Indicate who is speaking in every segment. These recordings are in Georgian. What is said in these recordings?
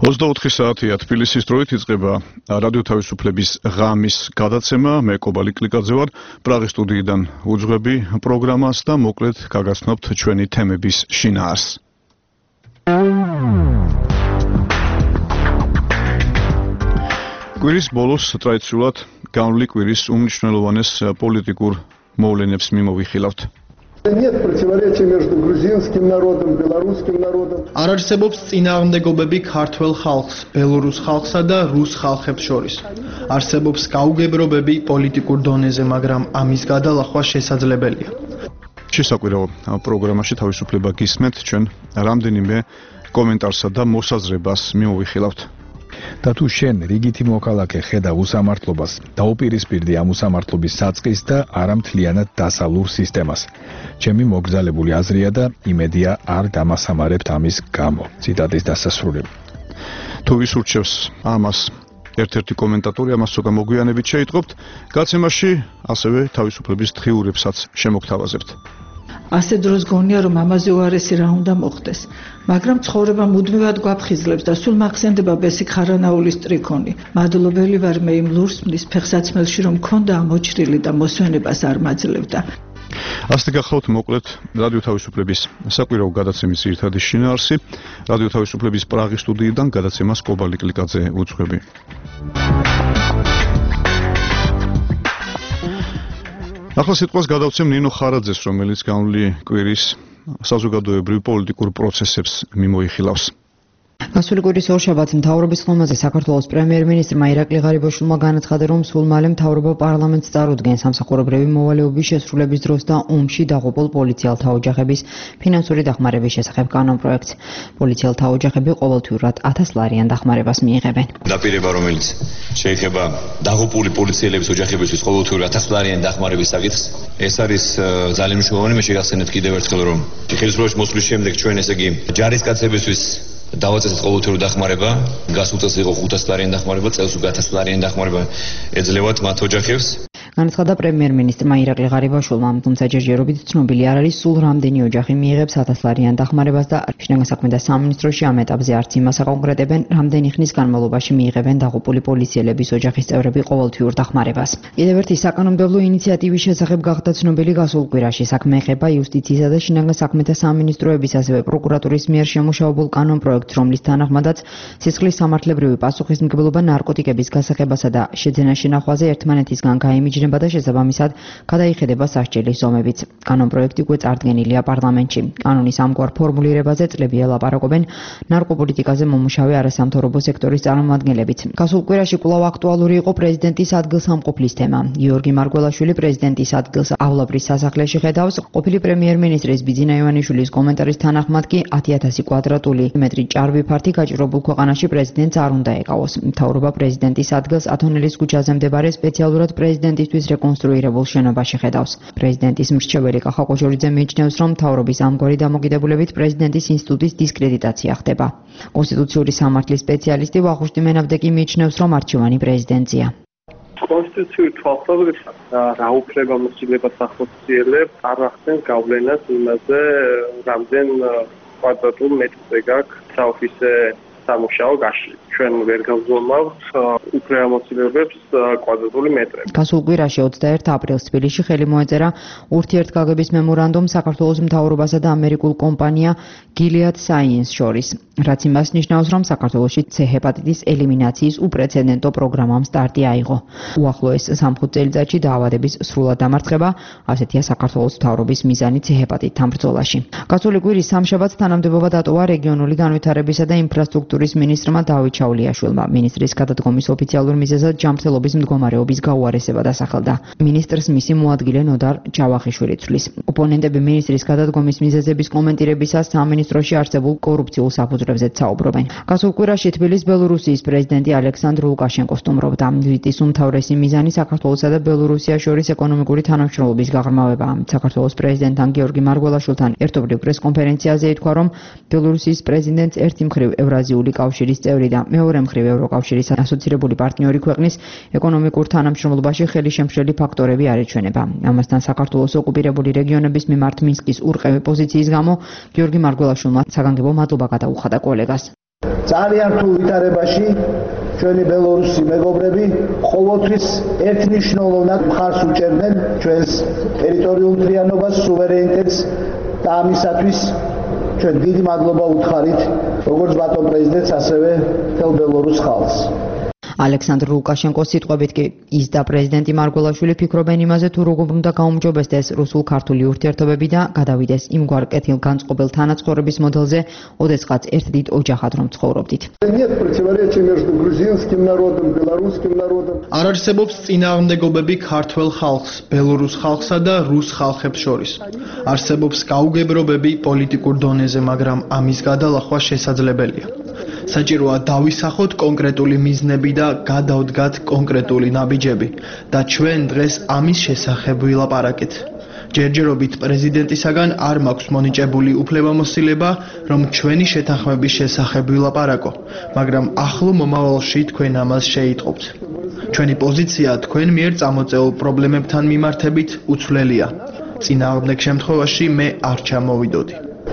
Speaker 1: 24 საათია თბილისის დროით იწყება რადიო თავისუფლების ღამის გადაცემა. მე კობალი კლიკაძე ვარ, პრაღის სტუდიიდან უძღვები პროგრამას და მოკლედ გაგაცნობთ ჩვენი თემების შინაარსს. კვირის ბოლოს ტრადიციულად განვლი კვირის უმნიშვნელოვანეს პოლიტიკურ მოვლენებს მიმოვიხილავთ.
Speaker 2: Нет противоречия между грузинским народом, белорусским народом.
Speaker 3: არ არსებობს წინააღმდეგობები ქართველ ხალხს, ბელორუს ხალხსა და რუს ხალხებს შორის. არსებობს გაუგებრობები პოლიტიკურ დონეზე, მაგრამ ამის გადალახვა შესაძლებელია.
Speaker 1: შესაკვირველ პროგრამაში თავისუფლება გისმენთ, ჩვენ რამდენიმე კომენტარსა და მოსაზრებას მიმოვიხილავთ.
Speaker 4: და თუ შენ რიგითი მოქალაქე ხედავ უსამართლობას, დაუპირისპირდი ამ უსამართლობის საწყის და არამთლიანად დასალურ სისტემას. ჩემი მოგზალებული აზრია და იმედია არ დამასამარებთ ამის გამო. ციტატის დასასრული.
Speaker 1: თუ ვის ურჩევს ამას ერთ-ერთი კომენტატორი, ამას ცოტა მოგვიანებით შეიტყობთ. გაცემაში ასევე თავისუფლების დღიურებსაც შემოგთავაზებთ.
Speaker 5: ასე დროს გონია, რომ ამაზე უარესი რა უნდა მოხდეს, მაგრამ ცხოვრება მუდმივად გვაფხიზლებს და სულ მახსენდება ბესიკ ხარანაულის ტრიქონი. მადლობელი ვარ მე იმ ლურსმნის ფეხსაცმელში, რომ მქონდა ამოჭრილი და მოსვენებას არ მაძლევდა.
Speaker 1: ასე გახლავთ მოკლედ რადიო თავისუფლების საკვირაო გადაცემის ერთადი შინაარსი. რადიო თავისუფლების პრაღის სტუდიიდან გადაცემას კობალი კლიკაძე უძღვები. ახლა სიტყვას გადავცემ ნინო ხარაძეს, რომელიც განვლი კვირის საზოგადოებრივ პოლიტიკურ პროცესებს მიმოიხილავს.
Speaker 6: გასული კვირის ორშაბათს მთავრობის ხმაზე საქართველოს პრემიერ-მინისტრმა ირაკლი ღარიბაშვილმა განაცხადა, რომ სულ მალე მთავრობა პარლამენტს წარუდგენს სამსახურებრივი მოვალეობის შესრულების დროს და ომში დაღუპულ პოლიციელთა ოჯახების ფინანსური დახმარების შესახებ კანონპროექტს. პოლიციელთა ოჯახები ყოველთვიურად 1000 ლარიან დახმარებას მიიღებენ.
Speaker 7: დაპირება, რომელიც შეეხება დაღუპული პოლიციელების ოჯახებისთვის ყოველთვიურად 1000 ლარიანი დახმარების საკითხს, ეს არის ძალიან მნიშვნელოვანი. მე შეგახსენებთ კიდევ ერთხელ, რომ ხელისუფლებაში მოსვლის შემდეგ ჩვენ ესე იგი ჯარისკაცებისთვის დავაწესეთ ყოველთვიური დახმარება, გასულ წელს იყო 500 ლარიანი დახმარება, წელს უკვე 1000 ლარიანი დახმარება ეძლევათ მათ ოჯახებს.
Speaker 6: განაცხადა პრემიერ-მინისტრმა ირაკლი ღარიბაშვილმა, თუმცა ჯერჯერობით ცნობილი არ არის, სულ რამდენი ოჯახი მიიღებს 1000 ლარიან დახმარებას და შინაგან საქმეთა სამინისტროში ამ ეტაპზე არც იმას აკონკრეტებენ, რამდენი ხნის განმავლობაში მიიღებენ დაღუპული პოლიციელების ოჯახის წევრები ყოველთვიურ დახმარებას. კიდევ ერთი საკანონმდებლო ინიციატივის შესახებ გახდა ცნობილი გასულ კვირაში. საქმე ეხება იუსტიციისა და შინაგან საქმეთა სამინისტროების, ასევე პროკურატურის მიერ შემუშავებულ კანონპროექტს, რომლის თანახმადაც სისხლის სამართლებრივი პასუხისმგებლობა ნარკოტიკების გასაღებასა და შეძენაში ნახვაზე ერთმანეთისგან გაიმიჯნება და შესაბამისად გადაიხედება სასჯელის ზომებიც. კანონპროექტი უკვე წარდგენილია პარლამენტში. კანონის ამგვარ ფორმულირებაზე წლებია ლაპარაკობენ ნარკოპოლიტიკაზე მომუშავე არასამთავრობო სექტორის წარმომადგენლებიც. გასულ კვირაში კვლავ აქტუალური იყო პრეზიდენტის ადგილსამყოფლის თემა. გიორგი მარგველაშვილი პრეზიდენტის ადგილს ავლაბრის სასახლეში ხედავს. ყოფილი პრემიერ-მინისტრის ბიძინა ივანიშვილის კომენტარის თანახმად კი 10000 კვადრატული მეტრი ჭარბი ფართი გაჭირებულ ქვეყანაში პრეზიდენტს არ უნდა ეკავოს. მთავრობა პრეზიდენტის ადგილს ათონელის ქუჩაზე მდებარე სპეციალურად პრეზიდენტისთვის რეკონსტრუირებულ შენობაში ხედავს. პრეზიდენტის მრჩეველი კახა კოჯორიძე მიიჩნევს, რომ მთავრობის ამგვარი დამოკიდებულებით პრეზიდენტის ინსტიტუტის დისკრედიტაცია ხდება. კონსტიტუციური სამართლის სპეციალისტი ვახუშტი მენავდე კი მიიჩნევს, რომ არჩევანი პრეზიდენტია.
Speaker 8: კონსტიტუციური თვალსაზრისით რა უფლება მოსილებას ახორციელებს არ ახდენს გავლენას იმაზე, რამდენ კვადრატულ მეტრზე გაქვს საოფისე სამუშაო გაშლილი. ჩვენ ვერ გავზომავთ უფლებამოსილებებს კვადრატული მეტრები.
Speaker 6: გასულ კვირაში 21 აპრილს თბილისში ხელი მოეწერა ურთიერთგაგების მემორანდუმ საქართველოს მთავრობასა და ამერიკულ კომპანია Gilead Sciences შორის, რაც იმას ნიშნავს, რომ საქართველოში C ჰეპატიტის ელიმინაციის უპრეცედენტო პროგრამამ სტარტი აიღო. უახლოეს 3 წელიწადში დაავადების სრულად დამარცხება, ასეთია საქართველოს მთავრობის მიზანი C ჰეპატიტთან ბრძოლაში. გასული კვირის სამშაბათს თანამდებობა დატოვა რეგიონული განვითარებისა და ინფრასტრუქტურის მინისტრმა დავით ჩაულიაშვილმა. მინისტრის გადადგომის ოფიციალურ მიზეზად ჯანმრთელობის მდგომარეობის გაუარესება დასახელდა. მინისტრს მისი მოადგილე ნოდარ ჯავახიშვილი ცვლის. ოპონენტები მინისტრის გადადგომის მიზეზების კომენტირებისას სამინისტროში არსებულ კორუფციულ საფუძვლებზე საუბრობენ. გასულ კვირაში თბილისის ბელორუსიის პრეზიდენტი ალექსანდრ ლუკაშენკო სტუმრობდა. ვიზიტის უმთავრესი მიზანი საქართველოსა და ბელორუსიას შორის ეკონომიკური თანამშრომლობის გაღრმავებაა. საქართველოს პრეზიდენტთან გიორგი მარგველაშვილთან ერთობლივ პრესკონფერენციაზე ითქვა, რომ ბელორუსიის პრეზიდენტს ერთი მხრივ ევრაზიული კავშირის წევრი და მეორე მხრივ ევროკავშირის ასოცირებული პარტნიორი ქვეყნის ეკონომიკურ თანამშრომლობაში ხელისშემშლელი ფაქტორები არ ეჩვენება. ამასთან საქართველოს ოკუპირებული რეგიონების მიმართ მინსკის ურყევი პოზიციის გამო გიორგი მარგველაშვილმა საგანგებო მადლობა გადაუხადა კოლეგას.
Speaker 2: ძალიან რთულ ვითარებაში ჩვენი ბელორუსი მეგობრები ყოველთვის ერთნიშნულოვნად მხარს უჭერდნენ ჩვენს ტერიტორიულ მთლიანობას, სუვერენიტეტს და ამისათვის ჩვენ დიდი მადლობა უთხარით როგორც ბატონ პრეზიდენტს, ასევე მთელ ბელორუს ხალხს.
Speaker 6: ალექსანდრ ლუკაშენკოს სიტყვებით კი ის და პრეზიდენტი მარგველაშვილი ფიქრობენ იმაზე, თუ როგორ უნდა გაუმჯობესდეს რუსულ-ქართული ურთიერთობები და გადავიდეს იმგვარ კეთილგანწყობილ თანაცხოვრების მოდელზე, ოდესღაც ერთ დიდ ოჯახად რომ ცხოვრობდით.
Speaker 3: არ არსებობს წინააღმდეგობები ქართველ ხალხს, ბელორუს ხალხსა და რუს ხალხებს შორის. არსებობს გაუგებრობები პოლიტიკურ დონეზე, მაგრამ ამის გადალახვა შესაძლებელია. საჭიროა დავისახოთ კონკრეტული მიზნები და გადავდგათ კონკრეტული ნაბიჯები და ჩვენ დღეს ამის შესახებ ვილაპარაკეთ. ჯერჯერობით პრეზიდენტისაგან არ მაქვს მონიჭებული უფლებამოსილება, რომ ჩვენი შეთანხმების შესახებ ვილაპარაკო, მაგრამ ახლო მომავალში თქვენ ამას შეიტყობთ. ჩვენი პოზიცია თქვენ მიერ წამოწეულ პრობლემებთან მიმართებით უცვლელია. წინააღმდეგ შემთხვევაში მე არ ჩამოვიდოდი.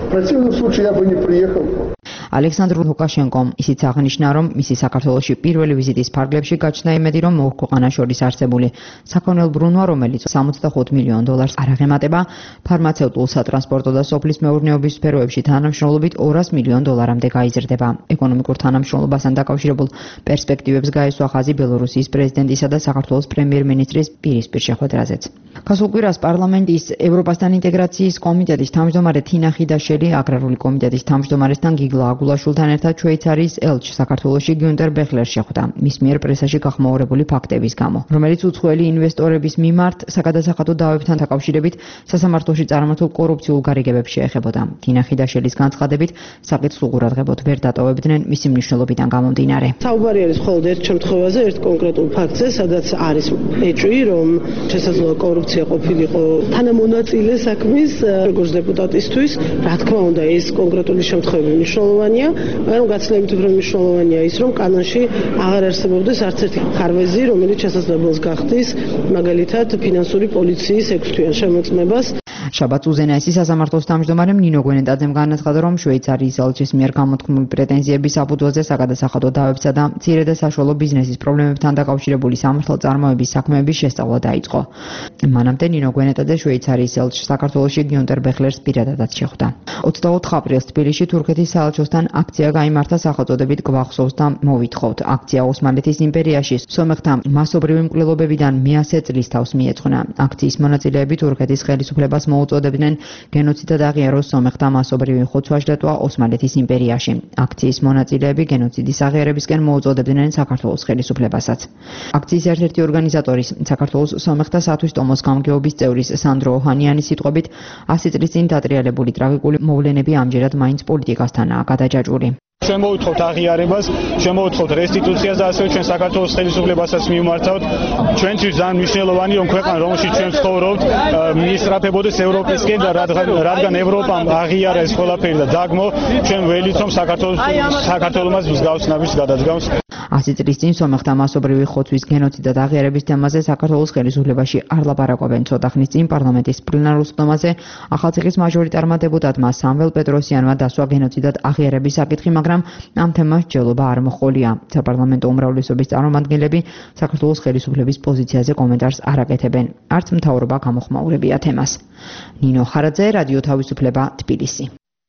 Speaker 3: ალექსანდრ ლუკაშენკომ ისიც აღნიშნა, რომ მისი საქართველოში პირველი ვიზიტის ფარგლებში გაჩნდა იმედი, რომ ორ ქვეყანას შორის არსებული საქონელ ბრუნვა, რომელიც $65 მილიონ არ აღემატება, ფარმაცევტულ, სატრანსპორტო და სოფლის მეურნეობის სფეროებში თანამშრომლობით $200 მილიონამდე გაიზრდება. ეკონომიკურ თანამშრომლობასთან დაკავშირებულ პერსპექტივებს გაესვა ხაზი ბელორუსიის პრეზიდენტისა და საქართველოს პრემიერ-მინისტრის პირისპირ შეხვედრაზეც. გასულ კვირას პარლამენტის ევროპასთან ინტეგრაციის კომიტეტის თავმჯდომარე თინა ხიდაშელი, აგრარული კომიტეტის თავმჯდომარესთან გიგლა აგულაშვილთან ერთად შვეიცარიის ელჩ საქართველოში გიუნტერ ბეხლერს შეხვდა. მის მიერ პრესაში გახმაურებული ფაქტების გამო, რომელიც უცხოელი ინვესტორების მიმართ საგადასახადო დავებთან დაკავშირებით სასამართლოში წარმართულ კორუფციულ გარიგებებს შეეხებოდა. თინა ხიდაშელის განცხადებით, საკითხს უყურადღებოდ ვერ დატოვებდნენ მისი მნიშვნელობიდან გამომდინარე.
Speaker 9: საუბარი არის მხოლოდ ერთ შემთხვევაზე, ერთ კონკრეტულ ფაქტზე, სადაც არის ეჭვი, რომ შესაძლოა კორუფცია ყოფილიყო თანამონაწილე საქმის როგორც დეპუტატისთვის. რა თქმა უნდა, ეს კონკრეტული შემთხვევები მნიშვნელოვანია, მაგრამ გაცილებით უფრო მნიშვნელოვანია ის, რომ კანონში აღარ არსებობდეს არც ერთი ხარვეზი, რომელიც შესაძლებელს გახდის მაგალითად ფინანსური პოლიციის 6 თვიან შემოწმებას.
Speaker 6: შაბათს უზენაესი სასამართლოს თავმჯდომარემ ნინო გვენეტაძემ განაცხადა, რომ შვეიცარიის ელჩის მიერ გამოთქმული პრეტენზიების საფუძველზე საგადასახადო დავებსა და მცირე და საშუალო ბიზნესის პრობლემებთან დაკავშირებული სამართალწარმოების საქმეების შესწავლა დაიწყო. მანამდე ნინო გვენეტაძე შვეიცარიის ელჩს საქართველოში გიუნტერ ბეხლერს პირადადაც შეხვდა. 24 აპრილს თბილისში თურქეთის საელჩოსთან აქცია გაიმართა სახელწოდებით გვახსოვს და მოვითხოვთ. აქცია ოსმალეთის იმპერიაში სომეხთა მასობრივი მკვლელობებიდან მე-100 წლის თავს მიეძღვნა. აქციის მონაწილეები თურქეთის ხელისუფლებას მოუწოდებდნენ გენოციდად აღიაროს სომეხთა მასობრივი ხოცვა-ჟლეტვა ოსმალეთის იმპერიაში. აქციის მონაწილეები გენოციდის აღიარებისკენ მოუწოდებდნენ საქართველოს ხელისუფლებასაც. აქციის ერთ-ერთი ორგანიზატორის, საქართველოს სომეხთა სათვისტომოს გამგეობის წევრის სანდრო ოჰანიანის სიტყვებით, 100 წლის წინ დატრიალებული ტრაგიკული მოვლენები ამჯერად მაინც პოლიტიკასთანაა გადაჯაჭვული.
Speaker 10: ჩვენ მოვითხოვთ აღიარებას, ჩვენ მოვითხოვთ რესტიტუციას და ასევე ჩვენ საქართველოს ხელისუფლებასაც მივმართავთ. ჩვენთვის ძალიან მნიშვნელოვანია, რომ ქვეყანა, რომელშიც ჩვენ ცხოვრობთ, მიისწრაფებოდეს ევროპისკენ და რადგან ევროპამ აღიარა ეს ყველაფერი და დაგმო, ჩვენ ველით რომ საქართველოს მსგავს ნაბიჯს გადადგამს.
Speaker 6: 100 წლის წინ სომეხთა მასობრივი ხოცვის გენოციდად აღიარების თემაზე საქართველოს ხელისუფლებაში არ ლაპარაკობენ. ცოტა ხნის წინ პარლამენტის პლენარულ სხდომაზე ახალციხის მაჟორიტარმა დეპუტატმა სამվել პეტროსიანმა დასვა გენოციდად აღიარების საკითხი, მაგრამ ამ თემას ჯელობა არ მოჰყოლია. საპარლამენტო უმრავლესობის წარმომადგენლები საქართველოს ხელისუფლების პოზიციაზე კომენტარს არ აკეთებენ. არც მთავრობა გამოხმაურებია თემას. ნინო ხარაძე, რადიო თავისუფლება, თბილისი.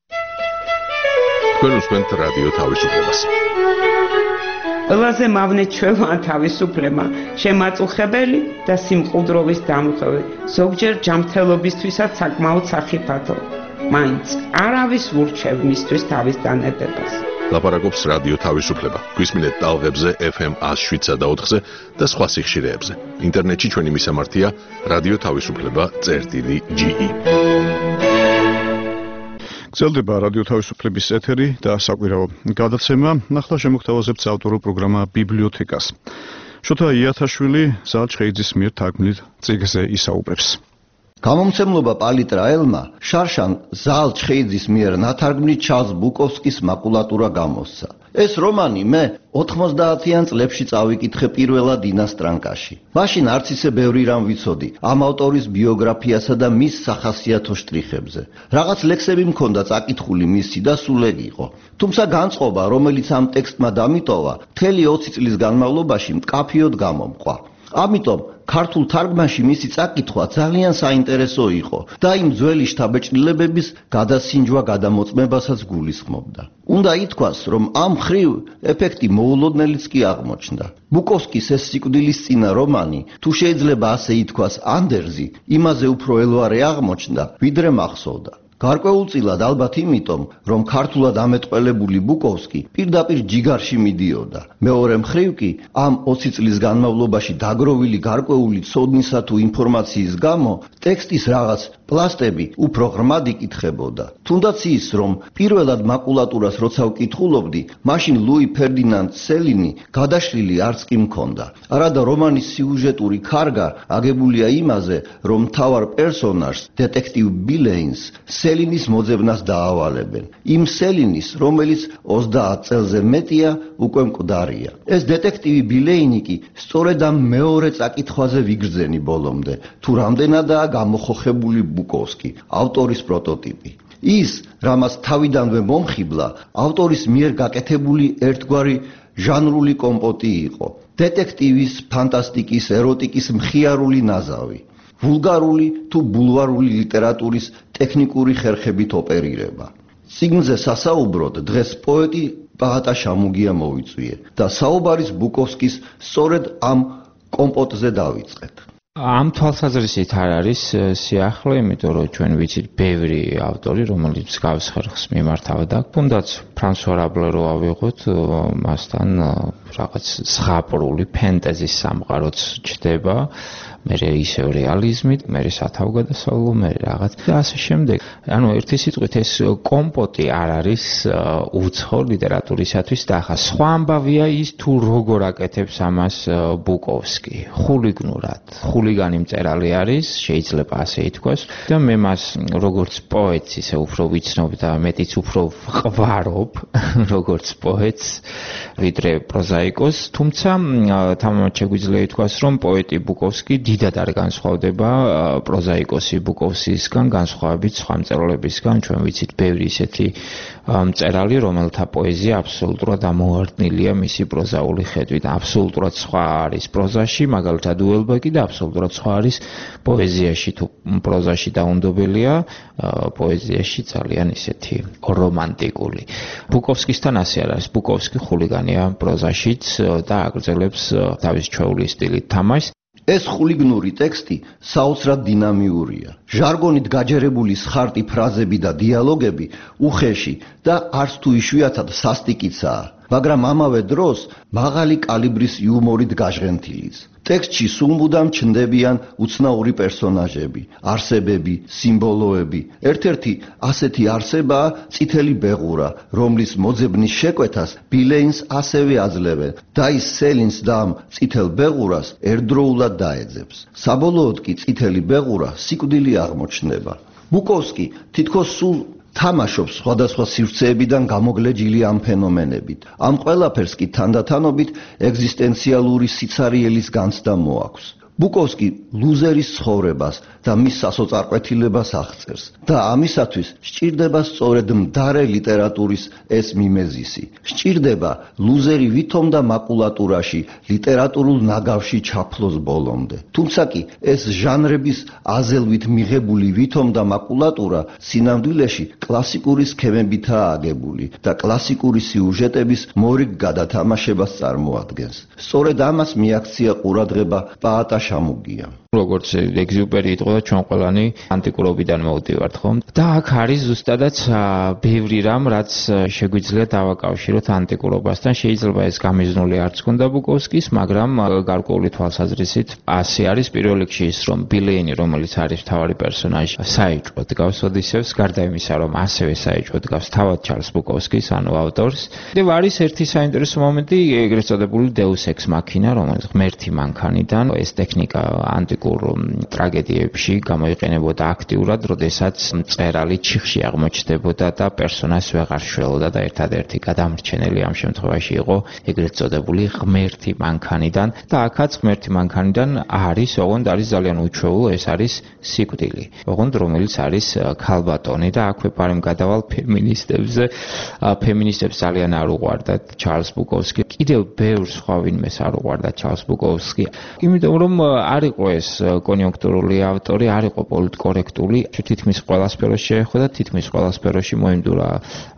Speaker 11: თქვენ უსმენთ რადიო თავისუფლებას.
Speaker 12: ყველაზე მავნე ჩვეულა თავისუფლება, შემაწუხებელი და სიმყუდროვის დამხევი, ზოგჯერ ჯანმრთელობისთვისაც საკმაოდ სახიფათო. მაინც არავის ურჩევ მისთვის თავის დანებებას.
Speaker 11: ლაპარაკობს რადიო თავისუფლება. გვისმინეთ ტალღებზე FM 107.4-ზე და სხვა სიხშირეებზე. ინტერნეტში ჩვენი მისამართია რადიო თავისუფლება.ge.
Speaker 1: გრძელდება რადიო თავისუფლების ეთერი და საკვირაო გადაცემა. ახლა შემოგთავაზებთ ავტორულ პროგრამა ბიბლიოთეკას. შოთა იათაშვილი ზალ ჩხეიძის მიერ თარგმნილ წიგნზე ისაუბრებს.
Speaker 13: გამომცემლობა პალიტრაელმა შარშან ზალ ჩხეიძის მიერ ნათარგმნი ჩარლზ ბუკოვსკის მაკულატურა გამოსცა. ეს რომანი მე 90-იან წლებში წავიკითხე პირველად ინასტრანკაში. მაშინ არც ისე ბევრი რამ ვიცოდი ამ ავტორის ბიოგრაფიასა და მის სახასიათო შტრიხებზე. რაღაც ლექსები მქონდა წაკითხული მისი და სულ ეგ იყო. თუმცა განწყობა, რომელიც ამ ტექსტმა დამიტოვა, მთელი 20 წლის განმავლობაში მკაფიოდ გამომყვა. ამიტომ ქართულ თარგმანში მისი წაკითხვა ძალიან საინტერესო იყო და იმ ძველი შთაბეჭდილებების გადასინჯვა გადამოწმებასაც გულისხმობდა. უნდა ითქვას, რომ ამ ხრივ ეფექტი მოულოდნელიც კი აღმოჩნდა. ბუკოვსკის ეს სიკვდილისწინა რომანი, თუ შეიძლება ასე ითქვას, ანდერძი, იმაზე უფრო ელვარე აღმოჩნდა, ვიდრე მახსოვდა. გარკვეულწილად ალბათ იმიტომ, რომ ქართულად ამეტყველებული ბუკოვსკი პირდაპირ ჯიგარში მიდიოდა. მეორე მხრივ კი, ამ 20 წლის განმავლობაში დაგროვილი გარკვეული ცოდნისა თუ ინფორმაციის გამო, ტექსტის რაღაც პლასტები უფრო ღრმად იკითხებოდა. თუნდაც ის, რომ პირველად მაკულატურას როცა ვკითხულობდი, მაშინ ლუი ფერდინანდ სელინი გადაშლილი არც კი მქონდა. არადა რომანის სიუჟეტური ქარგა აგებულია იმაზე, რომ მთავარ პერსონაჟს, დეტექტივ ბილეინს, სელინის მოძებნას დაავალებენ. იმ სელინის, რომელიც 30 წელზე მეტია, უკვე მკვდარია. ეს დეტექტივი ბილეინი კი სწორედ ამ მეორე წაკითხვაზე ვიგრძენი ბოლომდე, თუ რამდენადაა გამოხოხებული ბუკოვსკი, ავტორის პროტოტიპი. ის, რამაც თავიდანვე მომხიბლა, ავტორის მიერ გაკეთებული ერთგვარი ჟანრული კომპოტი იყო. დეტექტივის, ფანტასტიკის, ეროტიკის მხიარული ნაზავი. ვულგარული თუ ბულვარული ლიტერატურის ტექნიკური ხერხებით ოპერირება. წიგნზე სასაუბროდ დღეს პოეტი პაატა შამუგია მოვიწვიე და საუბარის ბუკოვსკის სწორედ ამ კომპოტზე დავიწყეთ.
Speaker 14: ამ თვალსაზრისით არ არის სიახლე, იმიტომ რომ ჩვენ ვიცით ბევრი ავტორი, რომელიც გავს ხერხს მიმართავდა და თუნდაც ფრანსუა რაბლე რო ავიღოთ, მასთან რაღაც ზღაპრული ფენტეზის სამყაროც ჩდება. მერე ისევ რეალიზმით, მერე სათავგადასავლო, მერე რაღაც და ასე შემდეგ. ანუ ერთი სიტყვით ეს კომპოტი არ არის უცხო ლიტერატურისათვის და ახლა სხვა ამბავია ის თუ როგორ აკეთებს ამას ბუკოვსკი. ხულიგნურად, ხულიგანი მწერალი არის, შეიძლება ასე ითქვას და მე მას როგორც პოეტს ისე უფრო ვიცნობ და მეტიც უფრო ვყვარობ როგორც პოეტს, ვიდრე პროზაიკოს, თუმცა თამამად შეგვიძლია ითქვას, რომ პოეტი ბუკოვსკი დიდად არ განსხვავდება პროზაიკოსი ბუკოვსკისგან, განსხვავებით სხვა მწერლებისგან. ჩვენ ვიცით ბევრი ისეთი მწერალი, რომელთა პოეზია აბსოლუტურად ამოვარდნილია მისი პროზაული ხედვით. აბსოლუტურად სხვა არის პროზაში, მაგალითად უელბეკი და აბსოლუტურად სხვა არის პოეზიაში. თუ პროზაში დაუნდობელია, პოეზიაში ძალიან ისეთი რომანტიკული. ბუკოვსკისთან ასე არ არის. ბუკოვსკი ხულიგანია პროზაშიც და აგრძელებს თავის ჩვეული სტილით თამაშს.
Speaker 13: ეს ხულიგნური ტექსტი საოცრად დინამიურია. ჟარგონით გაჯერებული სხარტი ფრაზები და დიალოგები უხეში და არც თუ იშვიათად სასტიკიცაა, მაგრამ ამავე დროს მაღალი კალიბრის იუმორით გაჟღენთილის. ტექსტში სულ მუდამ ჩნდებიან უცნაური პერსონაჟები, არსებები, სიმბოლოები. ერთ-ერთი ასეთი არსებაა წითელი ბეღურა, რომლის მოძებნის შეკვეთას ბილეინს ასევე აძლევენ და ის სელინს და ამ წითელ ბეღურას ერთდროულად დაეძებს. საბოლოოდ კი წითელი ბეღურა სიკვდილი აღმოჩნდება. ბუკოვსკი თითქოს სულ თამაშობს სხვადასხვა სივრცეებიდან გამოგლეჯილი ამ ფენომენებით. ამ ყველაფერს კი თანდათანობით ეგზისტენციალური სიცარიელის განცდა მოაქვს. ბუკოვსკი ლუზერის ცხოვრებას და მის სასოწარკვეთილებას აღწერს და ამისათვის სჭირდება სწორედ მდარე ლიტერატურის ეს მიმეზისი. სჭირდება ლუზერი ვითომ და მაკულატურაში ლიტერატურულ ნაგავში ჩაფლოს ბოლომდე. თუმცა კი ეს ჟანრების აზელვით მიღებული ვითომ და მაკულატურა სინამდვილეში კლასიკური სქემებითაა აგებული და კლასიკური სიუჟეტების მორიგ გადათამაშებას წარმოადგენს. სწორედ ამას მიაქცია ყურადღება პაატა შამუგიამ.
Speaker 14: როგორც ეგზიუპერი იყო და ჩვენ ყველანი ანტიკურობიდან მოვდივართ, ხო? და აქ არის ზუსტადაც ბევრი რამ, რაც შეგვიძლია დავაკავშიროთ ანტიკურობასთან. შეიძლება ეს გამიზნული არც ქონდა ბუკოვსკის, მაგრამ გარკვეული თვალსაზრისით ასე არის. პირველ რიგში ის, რომ ბილეინი, რომელიც არის მთავარი პერსონაჟი, საეჭვოდ გავს ოდისევს, გარდა იმისა, რომ ასევე საეჭვოდ გავს თავად ჩარლზ ბუკოვსკის, ანუ ავტორს. და არის ერთი საინტერესო მომენტი, ეგრეთ წოდებული Deus Ex Machina, რომელიც ღმერთი მანქანიდან ეს ტექნიკა ანტიკურ ტრაგედიებში გამოიყენებოდა აქტიურად, როდესაც მწერალი ჩიხში აღმოჩნდებოდა და პერსონაჟს ვეღარ შველოდა და ერთადერთი გადამრჩენელი ამ შემთხვევაში იყო ეგრეთ წოდებული ღმერთი მანქანიდან და აქაც ღმერთი მანქანიდან არის, ოღონდ არის ძალიან უჩვეულო, ეს არის სიკვდილი. ოღონდ რომელიც არის ქალბატონი და აქვე პარემ გადავალ ფემინისტებზე. ფემინისტებს ძალიან არ უყვარდათ ჩარლზ ბუკოვსკი. კიდევ ბევრ სხვა ვინმეს არ უყვარდათ ჩარლზ ბუკოვსკი. იმიტომ რომ არ იყო ეს კონიუნქტურული ავტორი, არ იყო პოლიტკორექტული, თითქმის ყველა სფეროში შეეხო და თითქმის ყველა სფეროში მოიმდურა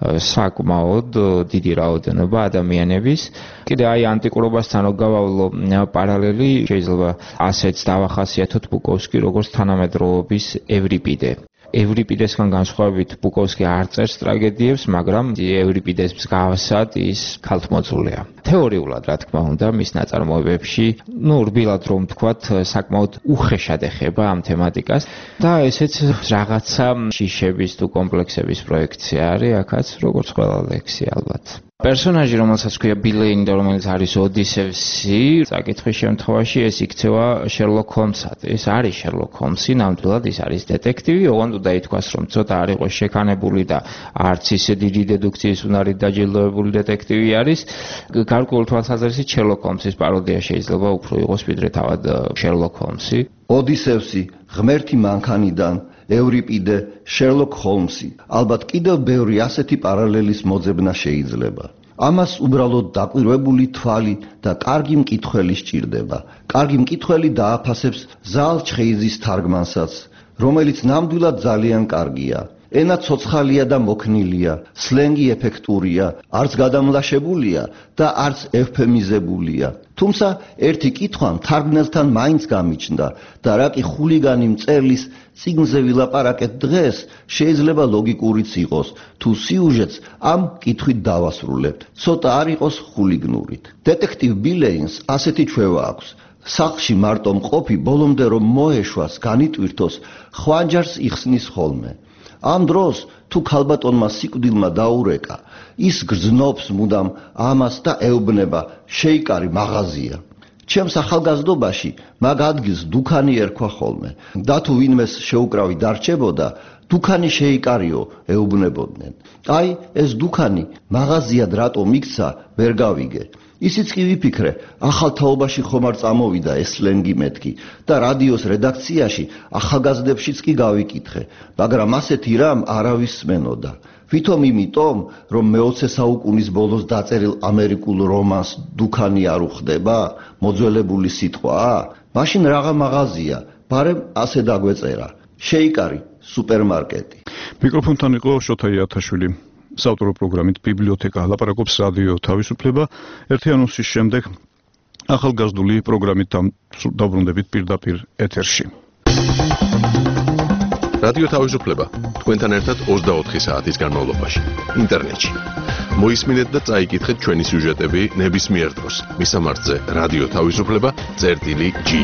Speaker 14: საკმაოდ დიდი რაოდენობა ადამიანების. კიდე აი ანტიკურობასთან გავავლო პარალელი, შეიძლება ასეც დავახასიათოთ ბუკოვსკი როგორც თანამედროვეობის ევრიპიდე. ევრიპიდესგან განსხვავებით ბუკოვსკი არ წერს ტრაგედიებს, მაგრამ ევრიპიდეს მსგავსად ის ქალთმოძღვრულია. თეორიულად, რა თქმა უნდა, მის ნაწარმოებებში, რბილად რომ ვთქვათ, საკმაოდ უხეშად ეხება ამ თემატიკას და ესეც რაღაცა შიშების თუ კომპლექსების პროექცია არის, აქაც როგორც ყველა ლექსი ალბათ. პერსონაჟი, რომელსაც ქვია ბილეინი და რომელიც არის ოდისევსი, საკითხის შემთხვევაში ეს იქცევა შერლოკ ჰოლმსად. ეს არის შერლოკ ჰოლმსი, ნამდვილად ის არის დეტექტივი, ოღონდ უნდა ითქვას, რომ ცოტა არ იყო შექანებული და არც ისე დიდი დედუქციის უნარით დაჯილდოებული დეტექტივი არის. გარკვეულ თვალსაზრისით შერლოკ ჰოლმსის პაროდია შეიძლება უფრო იყოს ვიდრე თავად შერლოკ ჰოლმსი.
Speaker 13: ოდისევსი, ღმერთი მანქანიდან, ევრიპიდე, შერლოკ ჰოლმსი. ალბათ კიდევ ბევრი ასეთი პარალელის მოძებნა შეიძლება. ამას უბრალოდ დაკვირვებული თვალი და კარგი მკითხველი სჭირდება. კარგი მკითხველი დააფასებს ზალ ჩხეიძის თარგმანსაც, რომელიც ნამდვილად ძალიან კარგია. ენა ცოცხალია და მოქნილია, სლენგი ეფექტურია, არც გადამლაშებულია და არც ევფემიზებულია. თუმცა ერთი კითხვა თარგმნელთან მაინც გამიჩნდა და რა კი ხულიგანი მწერლის წიგნზე ვილაპარაკეთ დღეს, შეიძლება ლოგიკურიც იყოს, თუ სიუჟეტს ამ კითხვით დავასრულებთ, ცოტა არ იყოს ხულიგნურით. დეტექტივ ბილეინს ასეთი ჩვევა აქვს. სახლში მარტო მყოფი ბოლომდე რომ მოეშვას, განიტვირთოს, ხვანჯარს იხსნის ხოლმე. ამ დროს თუ ქალბატონმა სიკვდილმა დაურეკა, ის გრძნობს მუდამ ამას და ეუბნება, შეიკარი მაღაზია. ჩემს ახალგაზრდობაში მაგ ადგილს დუქანი ერქვა ხოლმე და თუ ვინმეს შეუკრავი დარჩებოდა, დუქანი შეიკარიო, ეუბნებოდნენ. აი, ეს დუქანი მაღაზიად რატომ იქცა, ვერ გავიგე. ისიც კი ვიფიქრე, ახალ თაობაში ხომ არ წამოვიდა ეს სლენგი მეთქი და რადიოს რედაქციაში ახალგაზრდებშიც კი გავიკითხე, მაგრამ ასეთი რამ არავის სმენოდა. ვითომ იმიტომ, რომ მე-20 საუკუნის ბოლოს დაწერილ ამერიკულ რომანს დუქანი არ უხდება, მოძველებული სიტყვაა, მაშინ რაღა მაღაზია, ბარემ ასე დაგვეწერა. შეიკარი სუპერმარკეტი.
Speaker 1: მიკროფონთან იყო შოთა იათაშვილი. საავტორო პროგრამით ბიბლიოთეკა ლაპარაკობს რადიო თავისუფლება. ერთი ანონსის შემდეგ ახალგაზრდული პროგრამით დავბრუნდებით პირდაპირ ეთერში.
Speaker 11: რადიო თავისუფლება თქვენთან ერთად 24 საათის განმავლობაში ინტერნეტში. მოისმინეთ და წაიკითხეთ ჩვენი სიუჟეტები ნებისმიერ დროს. მისამართზე რადიო თავისუფლება.ge.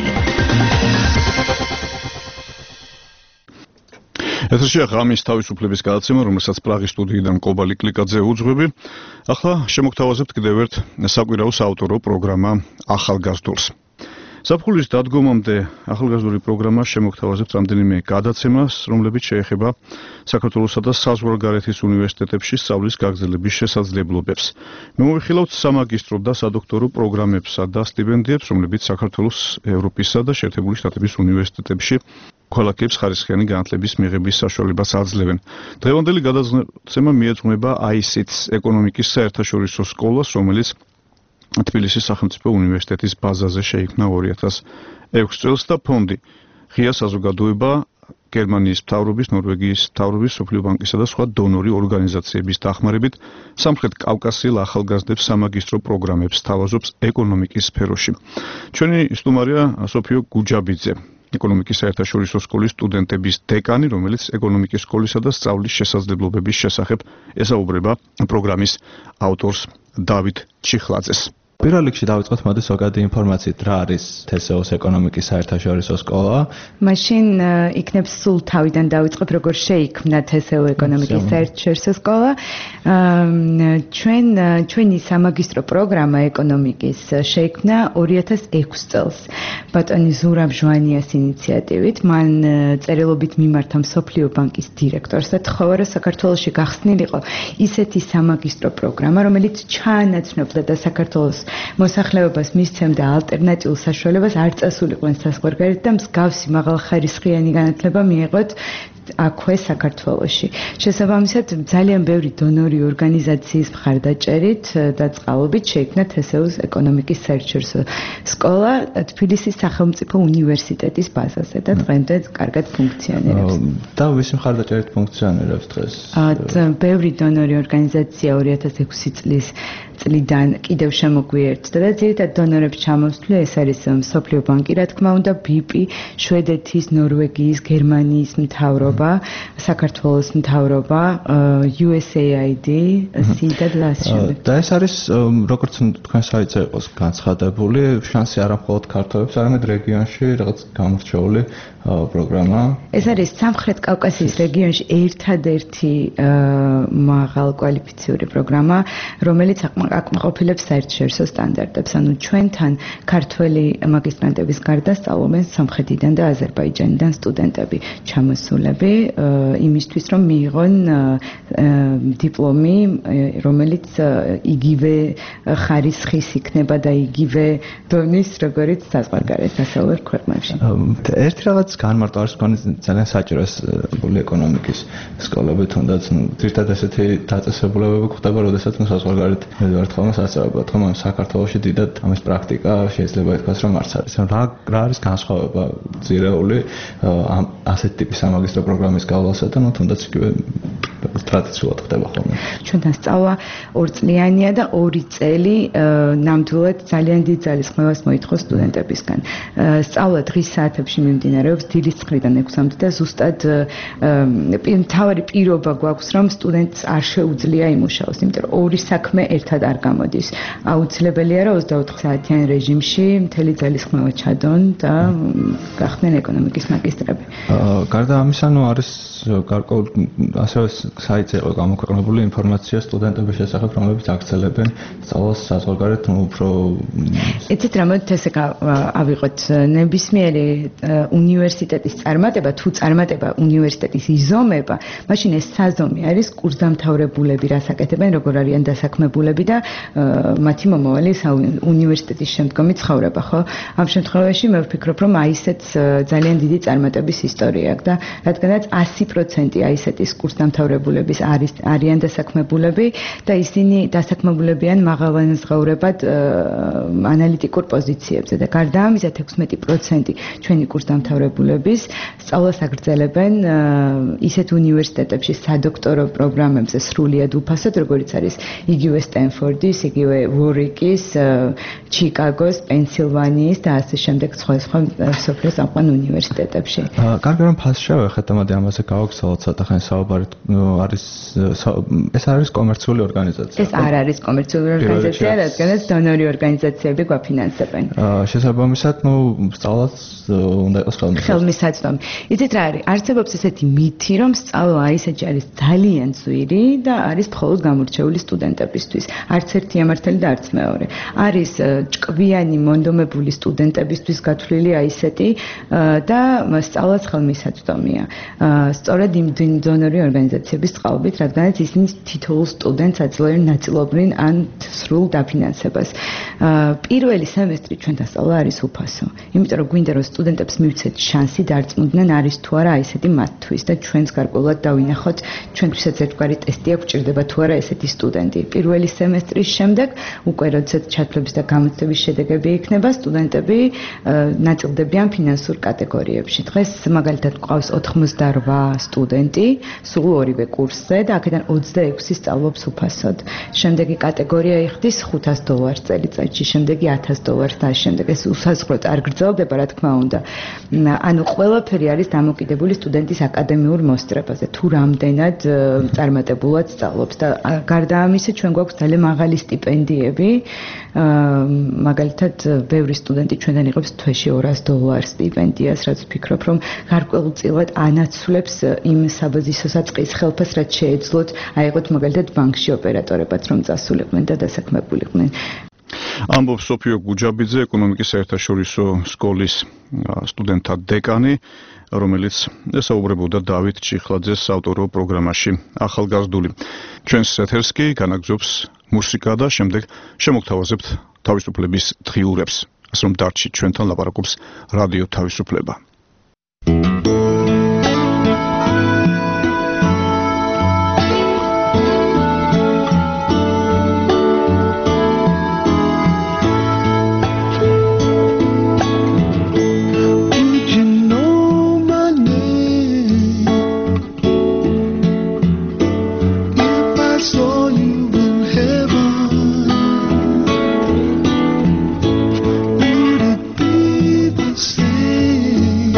Speaker 1: ეთერშია ღამის თავისუფლების გადაცემა, რომელსაც პრაღის სტუდიიდან კობალი კლიკაძე უძღვები. ახლა შემოგთავაზებთ კიდევ ერთ საკვირაო საავტორო პროგრამა ახალგაზრდულს. საფხულის დადგომამდე ახალგაზრდული პროგრამა შემოგთავაზებთ რამდენიმე გადაცემას, რომლებიც შეეხება საქართველოსა და საზღვარგარეთის უნივერსიტეტებში სწავლის გაგრძელების შესაძლებლობებს. მოვიხილავთ სამაგისტრო და სადოქტორო პროგრამებსა და სტიპენდიებს, რომლებიც საქართველოს, ევროპისა და შეერთებული შტატების უნივერსიტეტებში ქალაქებს ხარისხიანი განათლების მიღების საშუალებას აძლევენ. დღევანდელი გადაცემა მიეძღვნება ICT-ს, ეკონომიკის საერთაშორისო სკოლას, რომელიც თბილისის სახელმწიფო უნივერსიტეტის ბაზაზე შეიქმნა 2006 წელს და ფონდი ღია საზოგადოება გერმანიის მთავრობის, ნორვეგიის მთავრობის, სოფლიო ბანკისა და სხვა დონორი ორგანიზაციების დახმარებით სამხრეთ კავკასიელ ახალგაზრდებს სამაგისტრო პროგრამებს თავაზობს ეკონომიკის სფეროში. ჩვენი სტუმარია სოფიო გუჯაბიძე, ეკონომიკის საერთაშორისო სკოლის სტუდენტების დეკანი, რომელიც ეკონომიკის სკოლისა და სწავლის შესაძლებლობების შესახებ ესაუბრება პროგრამის ავტორს დავით ჩიხლაძეს.
Speaker 15: პირველ რიგში დავიწყოთ მოდი ზოგადი ინფორმაციით, რა არის TSO-ს ეკონომიკის საერთაშორისო სკოლა.
Speaker 16: მაშინ იქნებ სულ თავიდან დავიწყოთ როგორ შეიქმნა TSO ეკონომიკის საერთაშორისო სკოლა. ჩვენი სამაგისტრო პროგრამა ეკონომიკის შეიქმნა 2006 წელს. ბატონი ზურაბ ჟვანიას ინიციატივით. მან წერილობით მიმართა მსოფლიო ბანკის დირექტორს და თხოვა რომ საქართველოში გახსნილიყო ისეთი სამაგისტრო პროგრამა, რომელიც ჩაანაცნობდა და საქართველოს მოსახლეობას მისცემდა ალტერნატიულ საშუალებას არ წასულიყვნენ საზღვარგარეთ და მსგავსი მაღალხარისხიანი განათლება მიიღოთ აქვე საქართველოში. შესაბამისად, ძალიან ბევრი დონორი ორგანიზაციის მხარდაჭერით და წყალობით შეიქმნა TSO-ს ეკონომიკის საერთაშორისო სკოლა თბილისის სახელმწიფო უნივერსიტეტის ბაზაზე და დღემდე კარგად ფუნქციონირებს.
Speaker 15: და ვისი მხარდაჭერით ფუნქციონირებს დღეს?
Speaker 16: ბევრი დონორი ორგანიზაცია 2006 წლიდან კიდევ შემოგვიერთდა და ძირითადად დონორებს ჩამოსვლია ეს არის მსოფლიო ბანკი, რა თქმა უნდა, BIP, შვედეთის, ნორვეგიის, გერმანიის მთავრობა, საქართველოს მთავრობა, USAID, SIDA და ასე შემდეგ.
Speaker 15: და ეს არის როგორც თქვენ საიტზე იყოს განცხადებული, შანსი არა მხოლოდ ქართველებს, არამედ რეგიონში რაღაც გამორჩეული პროგრამა.
Speaker 16: ეს არის სამხრეთ კავკასიის რეგიონში ერთადერთი მაღალკვალიფიციური პროგრამა, რომელიც აკმაყოფილებს საერთაშორისო სტანდარტებს. ანუ ჩვენთან ქართველი მაგისტრანტების გარდა სწავლობენ სამხრეთიდან და აზერბაიჯანიდან სტუდენტები ჩამოსულები იმისთვის რომ მიიღონ დიპლომი, რომელიც იგივე ხარისხის იქნება და იგივე დონის, როგორც საზღვარგარეთ დასავლურ ქვეყნებში.
Speaker 15: ერთი რაღაც განმარტო არის მგონი ძალიან საჭირო ეკონომიკის სკოლები, თუნდაც ძირითადად ესეთი დაწესებულებები ხდება, როდესაც საზღვარგარეთ ვარ თქმა უნდა, თქმა საქართველოში დიდად ამის პრაქტიკა შეიძლება ითქვას, რომ არც არის. რა არის განსხვავება ძირეული ამ ასეთი ტიპის სამაგისტრო პროგრამის გავლასა და თუნდაც იგივე ტრადიციულად ხდება ხოლმე.
Speaker 16: ჩვენთან სწავლა 2 წლიანია და 2 წელი ნამდვილად ძალიან დიდ ძალისხმევას მოითხოვს სტუდენტებისგან. სწავლა დღის საათებში მიმდინარეობს დილის 9-დან 6-მდე და ზუსტად მთავარი პირობა გვაქვს, რომ სტუდენტს არ შეუძლია იმუშაოს, იმიტომ რომ ორი საქმე ერთად არ გამოდის. აუცილებელია რომ 24 საათიან რეჟიმში მთელი ძალისხმევა ჩადონ და გახდნენ ეკონომიკის მაგისტრები.
Speaker 15: გარდა ამისა, არის გარკვეულ ასევე საიტზე იყო გამოქვეყნებული ინფორმაცია სტუდენტების შესახებ, რომლებიც აგრძელებენ სწავლას საზღვარგარეთ, უფრო
Speaker 16: იცით რა, მოდით ესე ავიღოთ ნებისმიერი უნივერსიტეტის წარმატება, თუ წარმატება უნივერსიტეტის იზომება, მაშინ ეს საზომი არის კურსდამთავრებულები, რას აკეთებენ, როგორ არიან დასაქმებულები და მათი მომავალი უნივერსიტეტის შემდგომი ცხოვრება, ხო? ამ შემთხვევაში მე ვფიქრობ, რომ აი ესეც ძალიან დიდი წარმატების ისტორია აქვს და რადგანაც 100% აი ესეთის კურსდამთავრებულების არიან დასაქმებულები და ისინი დასაქმებულებიან მაღალანაზღაურებად ანალიტიკურ პოზიციებზე და გარდა ამისა 16% ჩვენი კურსდამთავრებულების სწავლას აგრძელებენ ისეთ უნივერსიტეტებში სადოქტორო პროგრამებზე სრულიად უფასოდ, როგორც არის იგივე სტენფორდის, იგივე ვორიკის, ჩიკაგოს, პენსილვანიის და ასე შემდეგ სხვა მსოფლიოს ამყვან უნივერსიტეტებში.
Speaker 15: კარგი რომ ფასს შევეხეთ და მოდი ამაზე გავაგზავნოთ ცოტა ხანი საუბარი. ეს არის კომერციული ორგანიზაცია.
Speaker 16: ეს არ არის კომერციული ორგანიზაცია, რადგანაც დონორი ორგანიზაციები გვაფინანსებენ.
Speaker 15: შესაბამისად, სწავლაც უნდა იყოს
Speaker 16: ხელმისაწვდომი. იცით რა არის? არსებობს ესეთი მითი, რომ სწავლა აი ესეთი არის ძალიან ძვირი და არის მხოლოდ გამორჩეული სტუდენტებისთვის. არც ერთი ამართალი და არც მეორე. არის ჭკვიანი მონდომებული სტუდენტებისთვის გათვლილი აი ესეთი და სწავლაც ხელმისაწვდომია. სწორედ იმ დონორი ორგანიზაციების წყალობით, რადგანაც ისინი თითოეულ სტუდენტს აძლევენ ნაწილობრივ ან სრულ დაფინანსებას. პირველი სემესტრი ჩვენთან სწავლა არის უფასო. იმიტომ რომ გვინდა რომ სტუდენტებს მივცეთ შანსი დარწმუნდნენ არის თუ არა ესეთი მათთვის და ჩვენს გარკვეულად დავინახოთ ჩვენთვისაც ერთგვარი ტესტი აქვს ჭირდება თუ არა ესეთი სტუდენტი. პირველი სემესტრის შემდეგ უკვე როდესაც ჩათვლების და გამოცდების შედეგები იქნება, სტუდენტები ნაწილდებიან ფინანსურ კატეგორიებში. დღეს მაგალითად გვყავს 28 სტუდენტი, სულ ორივე კურსზე და აქედან 26 სწავლობს უფასოდ. შემდეგი კატეგორია იხდის $500 წელიწადში, შემდეგი $1000 და შემდეგ ეს უსაზღვროდ არ გრძელდება, რა თქმა უნდა. ანუ ყველაფერი არის დამოკიდებული სტუდენტის აკადემიურ მოსწრებაზე, თუ რამდენად წარმატებულად სწავლობს და გარდა ამისა ჩვენ გვაქვს ძალიან მაღალი სტიპენდიები. მაგალითად, ბევრი სტუდენტი ჩვენთან იღებს თვეში $200 სტიპენდიას, რაც ვფიქრობ, რომ გარკვეულწილად ანაცვლებს იმ საბაზისო საწყის ხელფას, რაც შეეძლოთ აიღოთ მაგალითად ბანკში ოპერატორებად, რომ წასულიყვნენ და დასაქმებულიყვნენ.
Speaker 1: ამბობს სოფიო გუჯაბიძე, ეკონომიკის საერთაშორისო სკოლის სტუდენტთა დეკანი, რომელიც ესაუბრებოდა დავით ჩიხლაძეს ავტორო პროგრამაში ახალგაზრდული. ჩვენს ეთერს კი განაგზობს მუსიკა და შემდეგ შემოგთავაზებთ თავისუფლების დღიურებს. ასე რომ დარჩით ჩვენთან, ლაპარაკობს რადიო თავისუფლება.
Speaker 17: Same.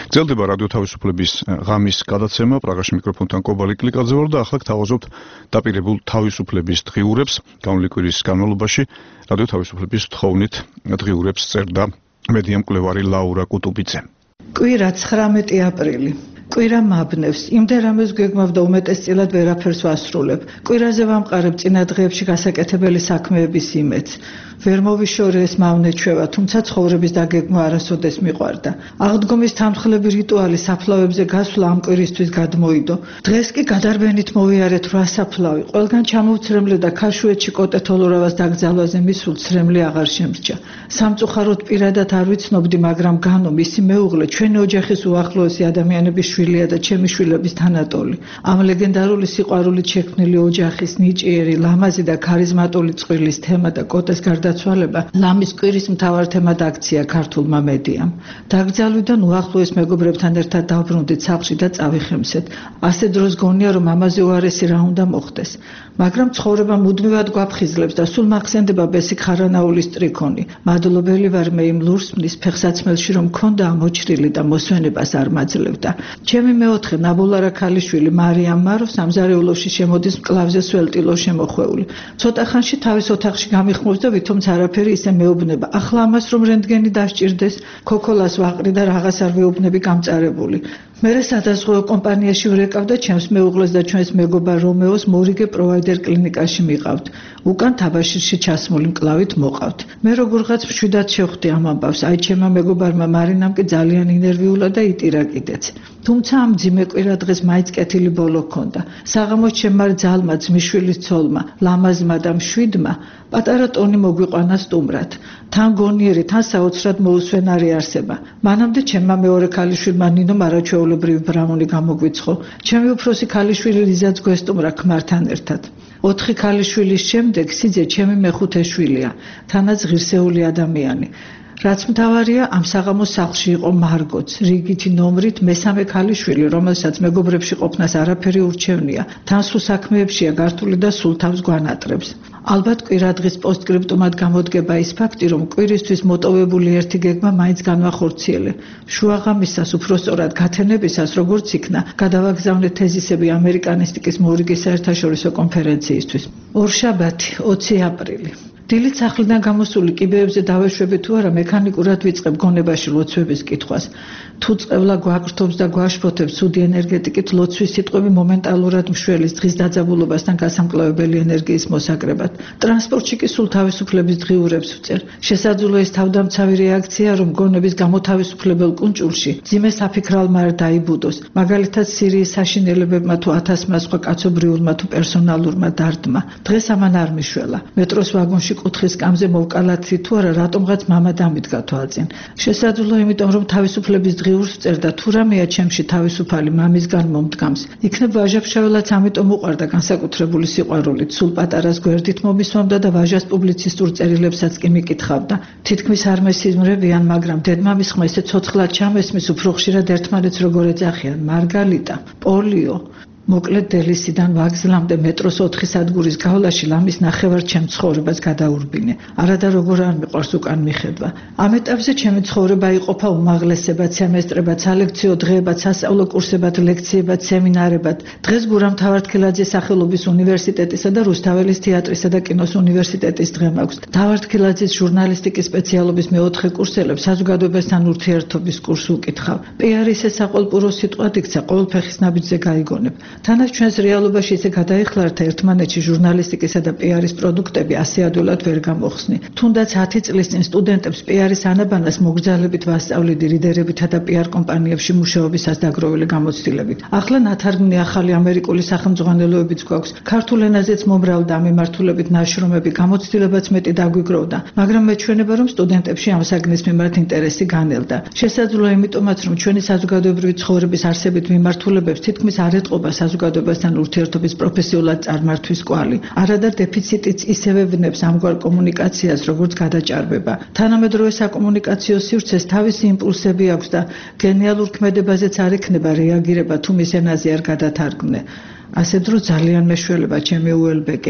Speaker 1: გრძელდება რადიო თავისუფლების ღამის გადაცემა, პრაღაში მიკროფონთან კობალი კლიკაძე ვარ და ახლა გთავაზობთ დაპირებულ თავისუფლების დღიურებს. Განვლილი კვირის განმავლობაში რადიო თავისუფლების თხოვნით დღიურებს წერდა მედია მკვლევარი ლაურა კუტუბიძე.
Speaker 5: კვირა 19 აპრილი. კვირა მაბნევს, იმდენ რამეს გვეგმავდა უმეტესწილად ვერაფერს ვასრულებ. კვირაზე ვამყარებ წინა დღეებში გასაკეთებელი საქმეების იმედს. ვერ მოვიშორე ეს მავნეჩვევა, თუმცა ცხოვრების დაგეგმვა არასოდეს მიყვარდა. აღდგომის თანმხლები რიტუალი საფლავებზე გასვლა ამ კვირისთვის გადმოიდო. დღეს კი გადარბენით მოვიარეთ 8 საფლავი. ყველგან ჩამოვცრემლე და ქაშვეთში კოტეთოლურავას დაგძალვაზე მისულ ცრემლი აღარ შემრჩა. სამწუხაროდ პირადად არ ვიცნობდი, მაგრამ განო მისი მეუღლე ჩვენი ოჯახის უახლოესი ადამიანების შვილია და ჩემი შვილების თანატოლი. ამ ლეგენდარული სიყვარულით შექმნილი ოჯახის ნიჭიერი, ლამაზი და ქარიზმატული წყვილის თემა და კოტეს გარდაცვალება ლამის კვირის მთავარ თემად აქცია ქართულმა მედიამ. დაკრძალვიდან უახლოეს მეგობრებთან ერთად დავბრუნდით სახლში და წავიხემსეთ. ასე დროს გონია, რომ ამაზე უარესი რა უნდა მოხდეს. მაგრამ ცხოვრება მუდმივად გვაფხიზლებს და სულ მახსენდება ბესიკ ხარანაულის ტრიქონი. მადლობელი ვარ მე იმ ლურსმნის ფეხსაცმელში, რომ მქონდა ამოჭრილი და მოსვენებას არ მაძლევდა. ჩემი მეოთხე ნაბოლარა ქალიშვილი მარიამ მარო სამზარეულოში შემოდის მკლავზე სველტილო შემოხვეული. ცოტა ხანში თავის ოთახში გამიხმობს და თუმცა არაფერი ისე მეუბნება. ახლა ამას რომ რენტგენი დასჭირდეს, ქოქოლას ვაყრი და რაღაც არ ვეუბნები გამწარებული. მერე სადაზღვეო კომპანიაში ვრეკავდა ჩემს მეუღლეს და ჩვენს მეგობარ რომეოს მორიგე პროვაიდერ კლინიკაში მიყავთ. უკან თაბაშირში ჩასმული მკლავით მოყავთ. მე როგორღაც მშვიდად შევხვდი ამ ამბავს. აი ჩემმა მეგობარმა მარინამ კი ძალიან ინერვიულა და იტირა კიდეც. თუმცა ამ ძიმე კვირა დღეს მაინც კეთილი ბოლო ჰქონდა. საღამოს ჩემმა ძალმა ძმისშვილის ცოლმა, ლამაზმა და მშვიდმა პატარა ტონი მოგვიყვანა სტუმრად. თან გონიერი, თან საოცრად მოусვენარი არსება. მანამდე ჩემმა მეორე ქალიშვილმა ნინომ არაჩვეულებრივი ბრაუნი გამოგვიცხო. ჩემი უფროსი ქალიშვილი ლიზაც გვესტუმრა ქმართან ერთად. 4 ქალიშვილის შემდეგ სიძე ჩემი მეხუთე შვილია. თანაც ღირსეული ადამიანი. რაც მთავარია, ამ საღამოს სახლში იყო მარგოც, რიგითი ნომრით მესამე ქალიშვილი, რომელსაც მეგობრებში ყოფნას არაფერი ურჩევნია, თან სულ საქმეებშია გართული და სულ თავს გვანატრებს. ალბათ კვირა დღის პოსტსკრიპტუმად გამოდგება ის ფაქტი, რომ კვირისთვის მოტოვებული ერთი გეგმა მაინც განვახორციელე. შუაღამისას, უფრო სწორად გათენებისას, როგორც იქნა, გადავაგზავნე თეზისები ამერიკანისტიკის მორიგე საერთაშორისო კონფერენციისთვის. ორშაბათი, 20 აპრილი. დილით სახლიდან გამოსული კიბეებზე დავეშვები თუ არა, მექანიკურად ვიწყებ გონებაში ლოცვების კითხვას. თუ წყევლა გვაკრთობს და გვაშფოთებს ცუდი ენერგეტიკით, ლოცვის სიტყვები მომენტალურად მშველის დღის დაძაბულობასთან გასამკლავებელი ენერგიის მოსაკრებად. ტრანსპორტში კი სულ თავისუფლების დღიურებს ვწერ. შესაძლოა ეს თავდამცავი რეაქცია, რომ გონების გამოთავისუფლებელ კუნჭულში ძიმე საფიქრალმა არ დაიბუდოს, მაგალითად სირიის საშინელებებმა თუ 1000 სხვა კაცობრიულმა თუ პერსონალურმა დარდმა. დღეს ამან არ მიშველა. მეტროს ვაგონში კუთხის კამზე მოვკალათდი თუ არა, რატომღაც მამა დამიდგა თვალწინ. შესაძლოა იმიტომ, რომ თავისუფლების ღიურს წერდა, თუ რამეა ჩემში თავისუფალი მამისგან მომდგამს. იქნებ ვაჟა-ფშაველაც ამიტომ უყვარდა განსაკუთრებული სიყვარულით, სულ პატარას გვერდით მომისვამდა და ვაჟას პუბლიცისტურ წერილებსაც კი მიკითხავდა. თითქმის არ მესიზმრებიან, მაგრამ დედმამის ხმა ესე ცოცხლად ჩამესმის, უფრო ხშირად ერთმანეთს როგორ ეძახიან, მარგალიტა, პოლიო. მოკლედ დელისიდან ვაგზლამდე მეტროს 4 სადგურის გავლაში ლამის ნახევარ ჩემ ცხოვრებას გადაურბინე. არადა როგორ არ მიყვარს უკან მიხედვა. ამ ეტაპზე ჩემი ცხოვრება იყოფა უმაღლესებად, სემესტრებად, სალექციო დღეებად, სასწავლო კურსებად, ლექციებად, სემინარებად. დღეს გურამ თავართქილაძის სახელობის უნივერსიტეტისა და რუსთაველის თეატრისა და კინოს უნივერსიტეტის დღე მაქვს. თავართქილაძის ჟურნალისტიკის სპეციალობის მეოთხე კურსელებს საზოგადოებასთან ურთიერთობის კურს უკითხავ. პიარის ეს საყვალპურო სიტყვად იქცა, ყოველფეხის ნაბიჯზე გაიგონებ. თანაც ჩვენს რეალობაში ისე გადაიხლართა ერთმანეთში ჟურნალისტიკისა და პიარის პროდუქტები ასე ადვილად ვერ გამოხსნი. თუნდაც 10 წლის წინ სტუდენტებს პიარის ანაბანას მოგზაურობით ვასწავლიდი რიდერებითა და პიარ კომპანიებში მუშაობისას დაგროვილი გამოცდილებით. ახლა ნათარგმნი ახალი ამერიკული სახელმძღვანელოებიც გვაქვს. ქართულ ენაზეც მომრავლდა ამ მიმართულებით ნაშრომები, გამოცდილებაც მეტი დაგვიგროვდა, მაგრამ მეჩვენება, რომ სტუდენტებში ამ საგნის მიმართ ინტერესი განელდა. შესაძლოა იმიტომაც, რომ ჩვენი საზოგადოებრივი ცხოვრების არსებით მიმართულებებს თითქმის არ ეტყობა საზოგადოებასთან ურთიერთობის პროფესიულად წარმართვის კვალი. არადა დეფიციტიც ისევე ვნებს ამგვარ კომუნიკაციას, როგორც გადაჭარბება. თანამედროვე საკომუნიკაციო სივრცეს თავისი იმპულსები აქვს და გენიალურ ქმედებაზეც არ ექნება რეაგირება, თუ მის ენაზე არ გადათარგმნე. ასე დრო ძალიან მეშველება ჩემი უელბეკი.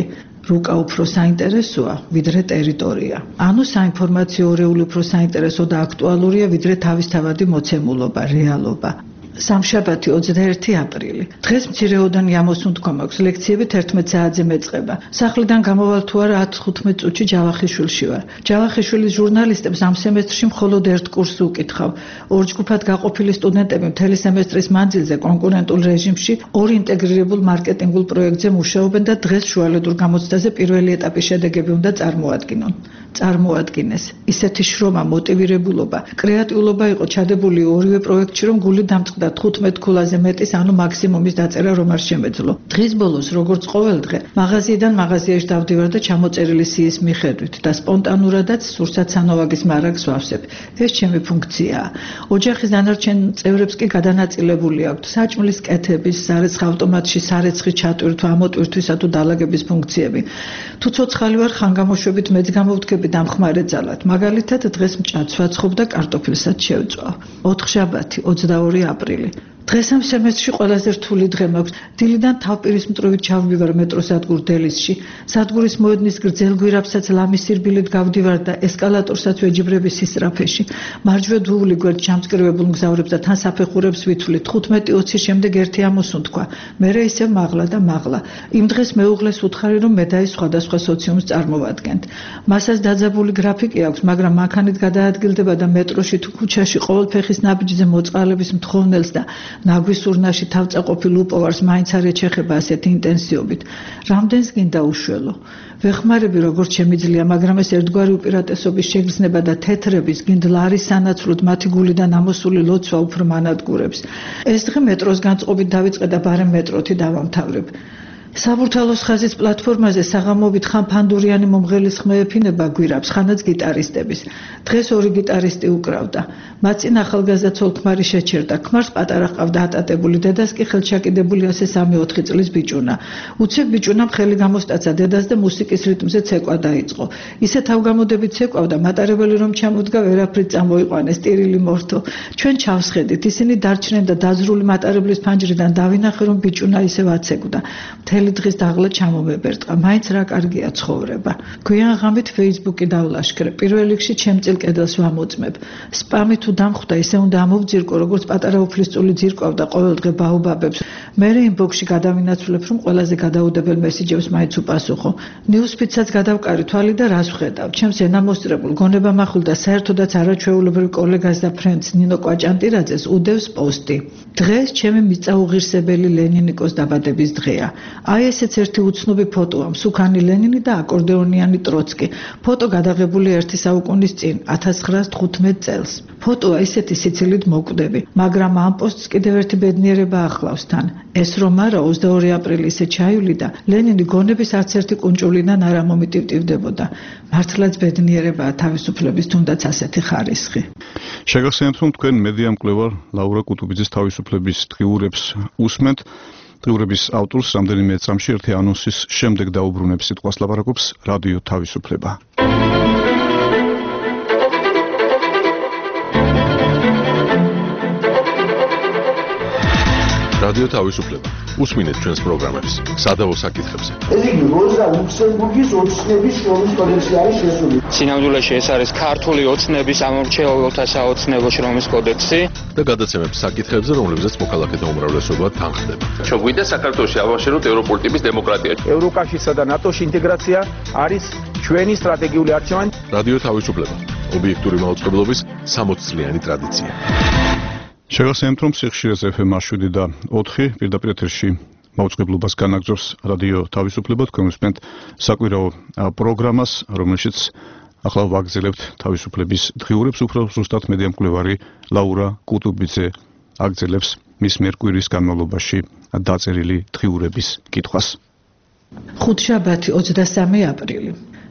Speaker 5: რუკა უფრო საინტერესოა, ვიდრე ტერიტორია. ანუ საინფორმაციო არეული უფრო საინტერესო და აქტუალურია, ვიდრე თავისთავადი მოცემულობა, რეალობა. სამშაბათი 21 აპრილი. დღეს მცირეოდანი ამოსუნთქვა მაქვს, ლექციები 11 საათზე მეწყება. სახლიდან გამოვალ თუ არა 10-15 წუთში ჯავახიშვილში ვარ. ჯავახიშვილის ჟურნალისტებს ამ სემესტრში მხოლოდ ერთ კურსს უკითხავ. ორ ჯგუფად გაყოფილი სტუდენტები მთელი სემესტრის მანძილზე კონკურენტულ რეჟიმში ორ ინტეგრირებულ მარკეტინგულ პროექტზე მუშაობენ და დღეს შუალედურ გამოცდაზე პირველი ეტაპის შედეგები უნდა წარმოადგინონ. წარმოადგინეს. ისეთი შრომა, მოტივირებულობა, კრეატიულობა იყო ჩადებული ორივე პროექტში, რომ გული დამწყდა 15 ქულაზე მეტის, ანუ მაქსიმუმის დაწერა რომ არ შემეძლო. დღის ბოლოს, როგორც ყოველდღე, მაღაზიიდან მაღაზიაში დავდივარ და ჩამოწერილი სიის მიხედვით და სპონტანურადაც სურსათ სანოვაგის მარაგს ვავსებ. ეს ჩემი ფუნქციაა. ოჯახის დანარჩენ წევრებს კი გადანაწილებული აქვთ საჭმლის კეთების, სარეცხ ავტომატში სარეცხი ჩატვირთვა, ამოტვირთვისა თუ დალაგების ფუნქციები. თუ ცოცხალი ვარ, ხანგამოშვებით მეც გამოვდგები დამხმარე ძალად. მაგალითად, დღეს მჭადს ვაცხობ და კარტოფილსაც შევწვავ. 4 შაბათი, 22 აპრილი. დღეს ამ სემესტრში ყველაზე რთული დღე მაქვს. დილიდან თავპირისმტრობით ჩავდივარ მეტროს სადგურ დელისში. სადგურის მოედნის გრძელ გვირაბსაც ლამის სირბილით გავდივარ და ესკალატორსაც ვეჯიბრები სისწრაფეში. მარჯვე დუვული გვერდ ჩამწკრივებულ მგზავრებს და თან საფეხურებს ვითვლით. 15-20 შემდეგ ერთი ამოსუნთქვა. მერე ისევ მაღლა და მაღლა. იმ დღეს მეუღლეს უთხარი, რომ მე და ის სხვადასხვა სოციუმს წარმოვადგენთ. მასას დაძაბული გრაფიკი აქვს, მაგრამ მანქანით გადაადგილდება და მეტროში თუ ქუჩაში ყოველ ფეხის ნაბიჯზე მოწყალების მთხოვნელს და ნაგვის ურნაში თავწაყოფილ უპოვარს მაინც არ ეჩეხება ასეთი ინტენსივობით. რამდენს გინდა უშველო? ვეხმარები როგორც შემიძლია, მაგრამ ეს ერთგვარი უპირატესობის შეგრძნება და თეთრების გინდლა არის სანაცვლოდ მათი გულიდან ამოსული ლოცვა უფრო მანადგურებს. ეს დღე მეტროს განწყობით დავიწყე და ბარემ მეტროთი დავამთავრებ. საბურთალოს ხაზის პლატფორმაზე საღამობით ხან ფანდურიანი მომღერლის ხმე ეფინება გვირაბს, ხანაც გიტარისტების. დღეს ორი გიტარისტი უკრავდა. მათ წინ ახალგაზრდა ცოლ-ქმარი შეჩერდა. ქმარს პატარა ჰყავდა ატატებული, დედას კი ხელჩაკიდებული ასე 3-4 წლის ბიჭუნა. უცებ ბიჭუნამ ხელი გამოსტაცა დედას და მუსიკის რიტმზე ცეკვა დაიწყო. ისე თავგამოდებით ცეკვავდა, მატარებელი რომ ჩამოდგა, ვერაფრით წამოიყვანეს, ტირილი მორთო. ჩვენ ჩავსხედით, ისინი დარჩნენ და დაზრული მატარებლის ფანჯრიდან დავინახე, რომ ბიჭუნა ისევ აცეკვდა. მთელი დღის დაღლა ჩამომებერტყა, მაინც რა კარგია ცხოვრება. გვიან ღამით Facebook-ი დავლაშქრე, პირველ რიგში ჩემწილ კედელს ვამოწმებ. სპამი თუ დამხვდა, ისე უნდა ამოვძირკო, როგორც პატარა უფლისწული ძირკვავდა ყოველდღე ბაობაბებს. მერე ინბოქსში გადავინაცვლებ, რომ ყველაზე გადაუდებელ მესიჯებს მაინც უპასუხო. ნიუსფიდსაც გადავკარი თვალი და რას ვხედავ. ჩემს ენამოსწრებულ გონება მახვილ და საერთოდაც არაჩვეულებრივ კოლეგას და ფრენდს ნინო კვაჭანტირაძეს უდევს პოსტი. დღეს ჩემი მიწაუღირსებელი ლენინიკოს დაბადების დღეა. აი ესეც ერთი უცნობი ფოტოა, მსუქანი ლენინი და აკორდეონიანი ტროცკი. ფოტო გადაღებული ერთი საუკუნის წინ, 1915 წელს. ფოტოა ისეთი სიცილით მოკვდები, მაგრამ ამ პოსტს კიდევ ერთი ბედნიერება ახლავს თან. ეს რომ არა 22 აპრილი ისე ჩაივლი და ლენინი გონების არც ერთი კუნჭულიდან არ ამომიტივტივდებოდა. მართლაც ბედნიერებაა თავისუფლების თუნდაც ასეთი ხარისხი.
Speaker 1: შეგახსენებთ, რომ თქვენ მედია მკვლევარ ლაურა კუტუბიძის თავისუფლების დღიურებს უსმენთ. დღიურების ავტორს რამდენიმე წამში ერთი ანონსის შემდეგ დაუბრუნებს სიტყვას ლაპარაკობს რადიო თავისუფლება.
Speaker 11: რადიო თავისუფლება. უსმინეთ ჩვენს პროგრამებს, სადავო საკითხებზე.
Speaker 2: ეს იგი როზა ლუქსემბურგის ოცნების შრომის კოდექსი არის შესული.
Speaker 17: სინამდვილეში ეს არის ქართული ოცნების ამორჩეულთა საოცნებო შრომის კოდექსი
Speaker 11: და გადაცემებს საკითხებზე, რომლებზეც მოქალაქეთა უმრავლესობა თანხდება.
Speaker 18: ჩოგვიდა საქართველოში ავაშეროთ ევროპული ტიპის დემოკრატია.
Speaker 19: ევროკავშირსა და ნატოში ინტეგრაცია არის ჩვენი სტრატეგიული არჩევანი.
Speaker 11: რადიო თავისუფლება. ობიექტური მაუწყებლობის 60 წლიანი ტრადიცია.
Speaker 1: შეგახსენებთ, რომ სიხშირეს FM 7 და 4 პირდაპირ ეთერში მაუწყებლობას განაგრძობს რადიო თავისუფლება. თქვენ უსმენთ საკვირაო პროგრამას, რომელშიც ახლა ვაგრძელებთ თავისუფლების დღიურებს. უფრო ზუსტად მედია მკვლევარი ლაურა კუტუბიძე აგრძელებს მის მიერ კვირის განმავლობაში დაწერილი დღიურების კითხვას.
Speaker 5: 5 შაბათი 23 აპრილი.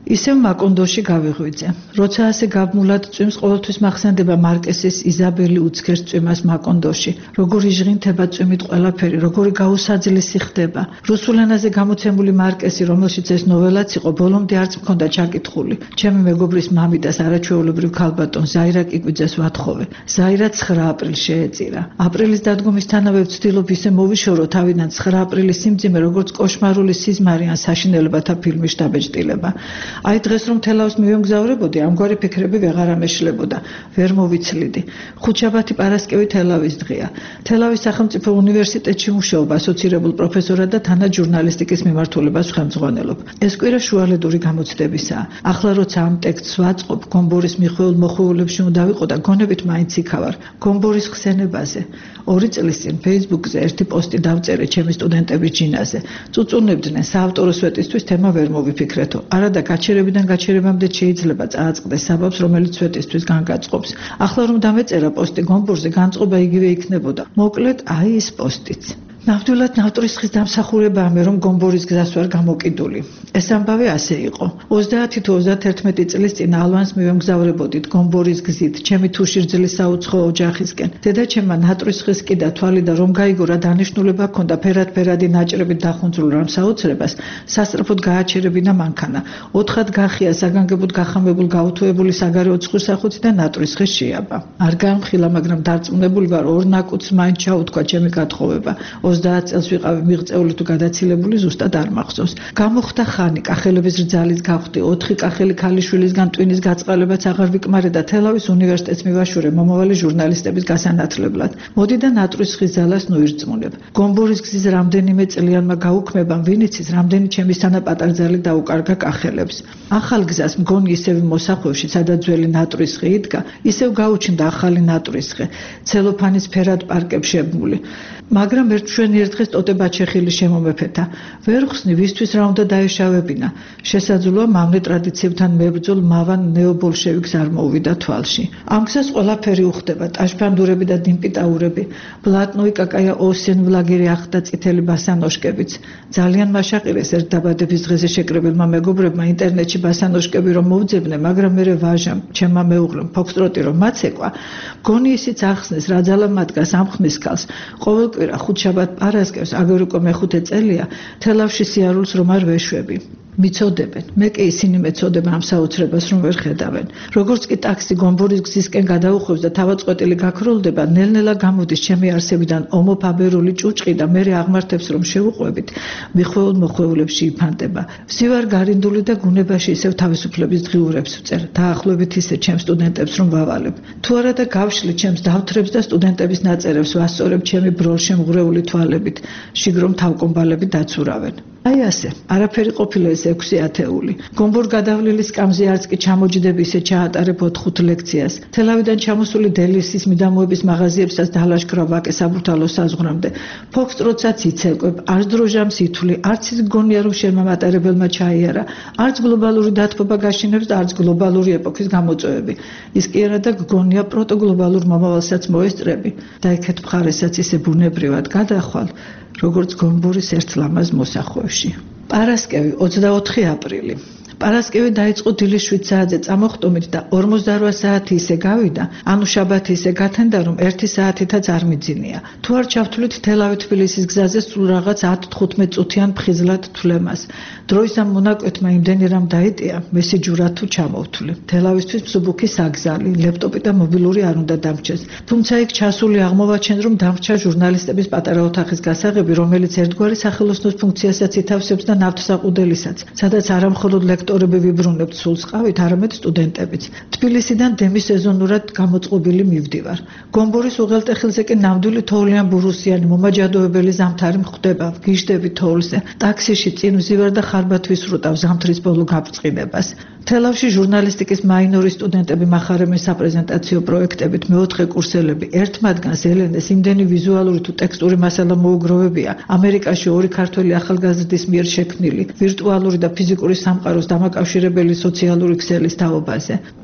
Speaker 5: ისევ მაკონდოში გავიღვიძე. როცა ასე გაბმულად წვიმს, ყოველთვის მახსენდება მარკესის იზაბელი უცქერს წვიმას მაკონდოში. როგორი ჟღინთება წვიმით ყველაფერი, როგორი გაუსაძლისი ხდება. რუსულ ენაზე გამოცემული მარკესი, რომელშიც ეს ნოველაც იყო, ბოლომდე არც მქონდა ჩაკითხული. ჩემი მეგობრის მამიდას არაჩვეულებრივ ქალბატონ ზაირა კიკვიძეს ვათხოვე. ზაირა 9 აპრილს შეეწირა. აპრილის დადგომისთანავე ვცდილობ ისე მოვიშორო თავიდან 9 აპრილის სიმძიმე, როგორც კოშმარული სიზმარი ან საშინელებათა ფილმის დაბეჭდილება. აი დღეს რომ თელავს მივემგზავრებოდი, ამგვარი ფიქრები ვეღარ ამეშლებოდა. ვერ მოვიცლიდი. ხუთშაბათი პარასკევი თელავის დღეა. თელავის სახელმწიფო უნივერსიტეტში მუშაობ ასოცირებულ პროფესორად და თანაც ჟურნალისტიკის მიმართულებას ხელმძღვანელობ. ეს კვირა შუალედური გამოცდებისაა. ახლა როცა ამ ტექსტს ვაწყობ, გომბორის მიხეულ მოხუულებში უნდა ვიყო და გონებით მაინც იქავარ. გომბორის ხსენებაზე. 2 წლის წინ Facebook-ზე ერთი პოსტი დავწერე ჩემი სტუდენტების ჯინაზე. წუწუნებდნენ საავტორო სვეტისთვის თემა ვერ მოვიფიქრეთო. არადა გაჩერებიდან გაჩერებამდე შეიძლება წააწყდეს საბაბს, რომელიც სვეტისთვის განგაწყობს. ახლა რომ დამეწერა პოსტი გომბურზე, განწყობა იგივე იქნებოდა. მოკლედ, აი ეს პოსტიც. ნამდვილად ნავტრისხის დამსახურებაა მე რომ გომბორის გზას ვარ გამოკიდული. ეს ამბავი ასე იყო. 30 თუ 31 წლის წინ ალვანს მივემგზავრებოდით გომბორის გზით, ჩემი თუშირძლის საუცხო ოჯახისკენ. დედაჩემმა ნავტრისხის კიდა თვალი და რომ გაიგო რა დანიშნულება ჰქონდა ფერად-ფერადი ნაჭრებით დახუნძულ რამ საოცრებას, სასწრაფოდ გააჩერებინა მანქანა. 4-ად გახია საგანგებოდ გახამებულ გაუთუებული საგარეო ცხვირსახუთი და ნავტრისხის შეაბა. არ გამხილა, მაგრამ დარწმუნებული ვარ, 2 ნაკუთს მაინც ჩაუთქვა ჩემი გათხოვება. 30 წელს ვიყავი მიღწეული თუ გადაცილებული, ზუსტად არ მახსოვს. გამოხდა ხანი, კახელების რძალით გავხდი, 4 კახელი ქალიშვილისგან ტვინის გაწყალებაც აღარ ვიკმარე და თელავის უნივერსიტეტს მივაშურე მომავალი ჟურნალისტების გასანათლებლად. მოდი და ნავტრისხის ძალას ნუირწმუნებ. გომბორის გზის რამდენიმე წლიანმა გაუქმებამ ვინ იცის, რამდენი ჩემი სანაპატარძალი დაუკარგა კახელებს. ახალ გზას მგონი ისევ მოსახვევში, სადაც ძველი ნავტრისხი იდგა, ისევ გაუჩნდა ახალი ნავტრისხი, ცელოფანის ფერად პარკებს შებმული. მაგრამ ერთშვენიერ დღეს ტოტე ბაჩეხილი შემომეფეთა. ვერ ხსნი, ვისთვის რა უნდა დაეშავებინა. შესაძლოა მავნე ტრადიციებთან მებრძოლ მავან ნეობოლშევიკს არ მოუვიდა თვალში. ამ გზას ყველაფერი უხდება, ტაშფანდურები და დინპიტაურები, ბლატნოი კაკაია ოსენ ვლაგერი ახდა წითელი ბასანოშკებიც. ძალიან მაშაყირეს ერთ დაბადების დღეზე შეკრებილმა მეგობრებმა ინტერნეტში ბასანოშკები რომ მოვძებნე, მაგრამ მე ვაჟამ, ჩემმა მეუღლემ ფოქსტროტი რომ მაცეკვა, გონი ისიც ახსნეს რა ძალა მადგას ამ ხმის ქალს. ყოველ კვირა ხუთშაბათ პარასკევს, აგერ უკვე მე-5 წელია, თელავში სიარულს რომ არ ვეშვები. მიცოდებენ. მე კი ისინი მეცოდება ამ საოცრებას რომ ვერ ხედავენ. როგორც კი ტაქსი გომბორის გზისკენ გადაუხვევს და თავაწყვეტილი გაქროლდება, ნელ-ნელა გამოდის ჩემი არსებიდან ომოფაბერული ჭუჭყი და მე აღმართებს რომ შევუყვებით, მიხეულ მოხეულებში იფანტება. ვსივარ გარინდული და გუნებაში ისევ თავისუფლების დღიურებს ვწერ. დაახლოებით ისე ჩემს სტუდენტებს რომ ვავალებ. თუ არა და გავშლი ჩემს დავთრებს და სტუდენტების ნაწერებს ვასწორებ ჩემი ბროლშემღვრეული თვალებით, შიგრომ თავკომბალები დაცურავენ. აი ასე, არაფერი ყოფილა ეს 6 ათეული. გომბორ გადავლილი სკამზე არც კი ჩამოჯდები ისე ჩაატარებ 4 ლექციას. თელავიდან ჩამოსული დელისის მიდამოების მაღაზიებსაც დალაშქრა ვაკე საბურთალოს საზღვრამდე. ფოქსტროტსაც იცეკვებ, არც დროჟამს ითვლი, არც ის გონია რომ შენმა მატარებელმა ჩაიარა, არც გლობალური დათბობა გაშინებს და არც გლობალური ეპოქის გამოწვევები. ის კი არა და გონია პროტოგლობალურ მომავალსაც მოესწრები და იქეთ მხარესაც ისე ბუნებრივად გადახვალ, როგორც გომბორის ერთ ლამაზ მოსახვევში. პარასკევი 24 აპრილი. პარასკევი დაიწყო დილის 7 საათზე წამოხტომით და 48 საათი ისე გავიდა, ანუ შაბათი ისე გათენდა, რომ 1 საათითაც არ მიძინია. თუ არ ჩავთვლით თელავი-თბილისის გზაზე სულ რაღაც 10-15 წუთიან ფხიზლად თვლემას. დროის ამ მონაკვეთმა იმდენი რამ დაეტია, მესიჯურად თუ ჩამოვთვლი. თელავისთვის მსუბუქი საგზალი, ლეპტოპი და მობილური არ უნდა დამრჩეს. თუმცა იქ ჩასული აღმოვაჩენ, რომ დამრჩა ჟურნალისტების პატარა ოთახის გასაღები, რომელიც ერთგვარი სახელოსნოს ფუნქციასაც ითავსებს და ნავთსაყუდელისაც, სადაც არა მხოლოდ ლექტორები ვიბრუნებთ სულს ყავით, არამედ სტუდენტებიც. თბილისიდან დემისეზონურად გამოწყობილი მივდივარ. გომბორის უღელტეხილზე კი ნამდვილი თოვლიან ბურუსიანი მომაჯადოებელი ზამთარი მხვდება, ვგიჟდები თოვლზე. ტაქსიში წინ ვზივარ და ხარბად ვისრუტავ ზამთრის ბოლო გაფრწყინებას. თელავში ჟურნალისტიკის მაინორის სტუდენტები მახარებენ საპრეზენტაციო პროექტებით, მეოთხე კურსელები. ერთ მათგანს ელენეს იმდენი ვიზუალური თუ ტექსტური მასალა მოუგროვებია, ამერიკაში 2 ქართველი ახალგაზრდის მიერ შექმნილი ვირტუალური და ფიზიკური სამყაროს დამაკავშირებელი სოციალური ქსელის თაობაზე.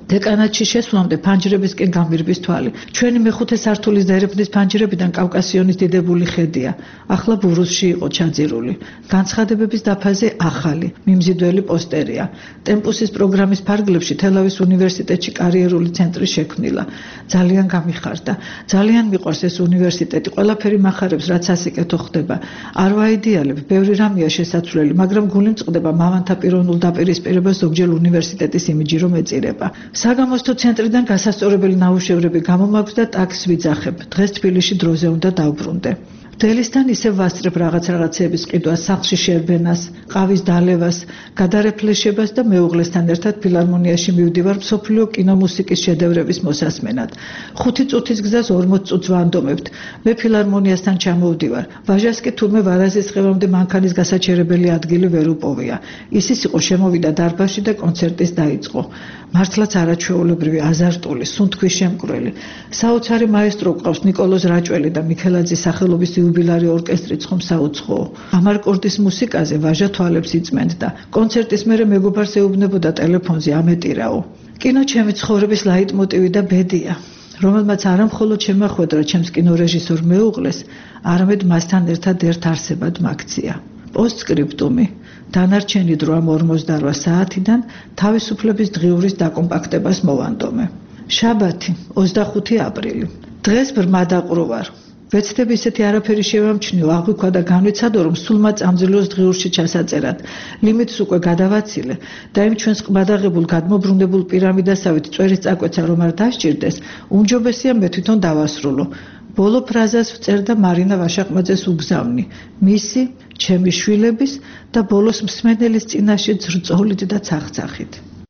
Speaker 5: დეკანატში შესვლამდე ფანჯრებისკენ გამირბის თვალი. ჩვენი მეხუთე სართულის დერეფნის ფანჯრებიდან კავკასიონის დიდებული ხედია. ახლა ბურუსში იყო ჩაძირული. განცხადებების დაფაზე ახალი, მიმზიდველი პოსტერია. ტემპუსის პროგრამის ფარგლებში თელავის უნივერსიტეტში კარიერული ცენტრი შექმნილა. ძალიან გამიხარდა. ძალიან მიყვარს ეს უნივერსიტეტი. ყველაფერი მახარებს, რაც ასიკეთო ხდება. არ ვაიდეალებ, ბევრი რამეა შესაძლებელი, მაგრამ გული მწყდება მამანთა პიროვნულ დაპირისპირებას ზოგჯერ უნივერსიტეტის იმიჯი რომ ეწირება. საგამოსთო ცენტრიდან გასასწორებელი ნაუშევრები გამომაქვს და ტაქსს ვიძახებ. დღეს თბილისში დროზე უნდა დავბრუნდე. დელისთან ისევ ვასწრებ რაღაცეების ყიდვას, სახლში შერბენას, ყავის დალევას, გადარეფლეშებას და მეუღლესთან ერთად ფილარმონიაში მივდივარ მსოფლიო კინომუსიკის შედევრების მოსასმენად. 5 წუთის გზას 40 წუთს ვანდომებთ. მე ფილარმონიასთან ჩამოვდივარ. ვაჟას კი თურმე ვარაზის ღევამდე მანქანის გასაჩერებელი ადგილი ვერ უპოვია. ისიც იყო შემოვიდა დარბაზში და კონცერტის დაიწყო. მართლაც არაჩვეულებრივი, აზარტული, სუნთქვის შემკვრელი. საოცარი მაესტრო ყავს ნიკოლოზ რაჭველი და მიქელაძის სახელობის იუბილარი ორკესტრიც ხომ საუცხოო. ამარკორდის მუსიკაზე ვაჟა თვალებს იწმენდა. კონცერტის მერე მეგობარს ეუბნებოდა ტელეფონზე ამეტირაო. კინო ჩემი ცხოვრების ლაიტმოტივი და ბედია, რომელმაც არა მხოლოდ შემახვედრა ჩემს კინორეჟისორ მეუღლეს, არამედ მასთან ერთად ერთ არსებად მაქცია. პოსტსკრიპტუმი. დანარჩენი დრო ამ 48 საათიდან თავისუფლების დღიურის დაკომპაქტებას მოვანდომე. შაბათი, 25 აპრილი. დღეს ბრმა დაყრუ ვარ. ვეცდები ისეთი არაფერი შევამჩნიო, აღვიქვა და განვიცადო, რომ სულმა წამძილოს დღიურში ჩასაწერად. ლიმიტს უკვე გადავაცილე და იმ ჩვენს ყბადაღებულ გადმობრუნებულ პირამიდასავით წვერის წაკვეცა რომ არ დასჭირდეს, უმჯობესია მე თვითონ დავასრულო. ბოლო ფრაზას ვწერდა მარინა ვაშაყმაძეს უგზავნი, მისი, ჩემი შვილების და ბოლოს მსმენელის წინაშე ძრწოლით და ცახცახით.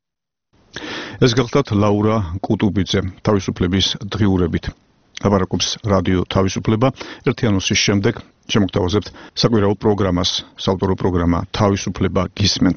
Speaker 1: ეს გახლდათ ლაურა კუტუბიძე თავისუფლების დღიურებით. ლაპარაკობს რადიო თავისუფლება. ერთი ანონსის შემდეგ შემოგთავაზებთ საკვირაო პროგრამას, საავტორო პროგრამა თავისუფლება გისმენთ.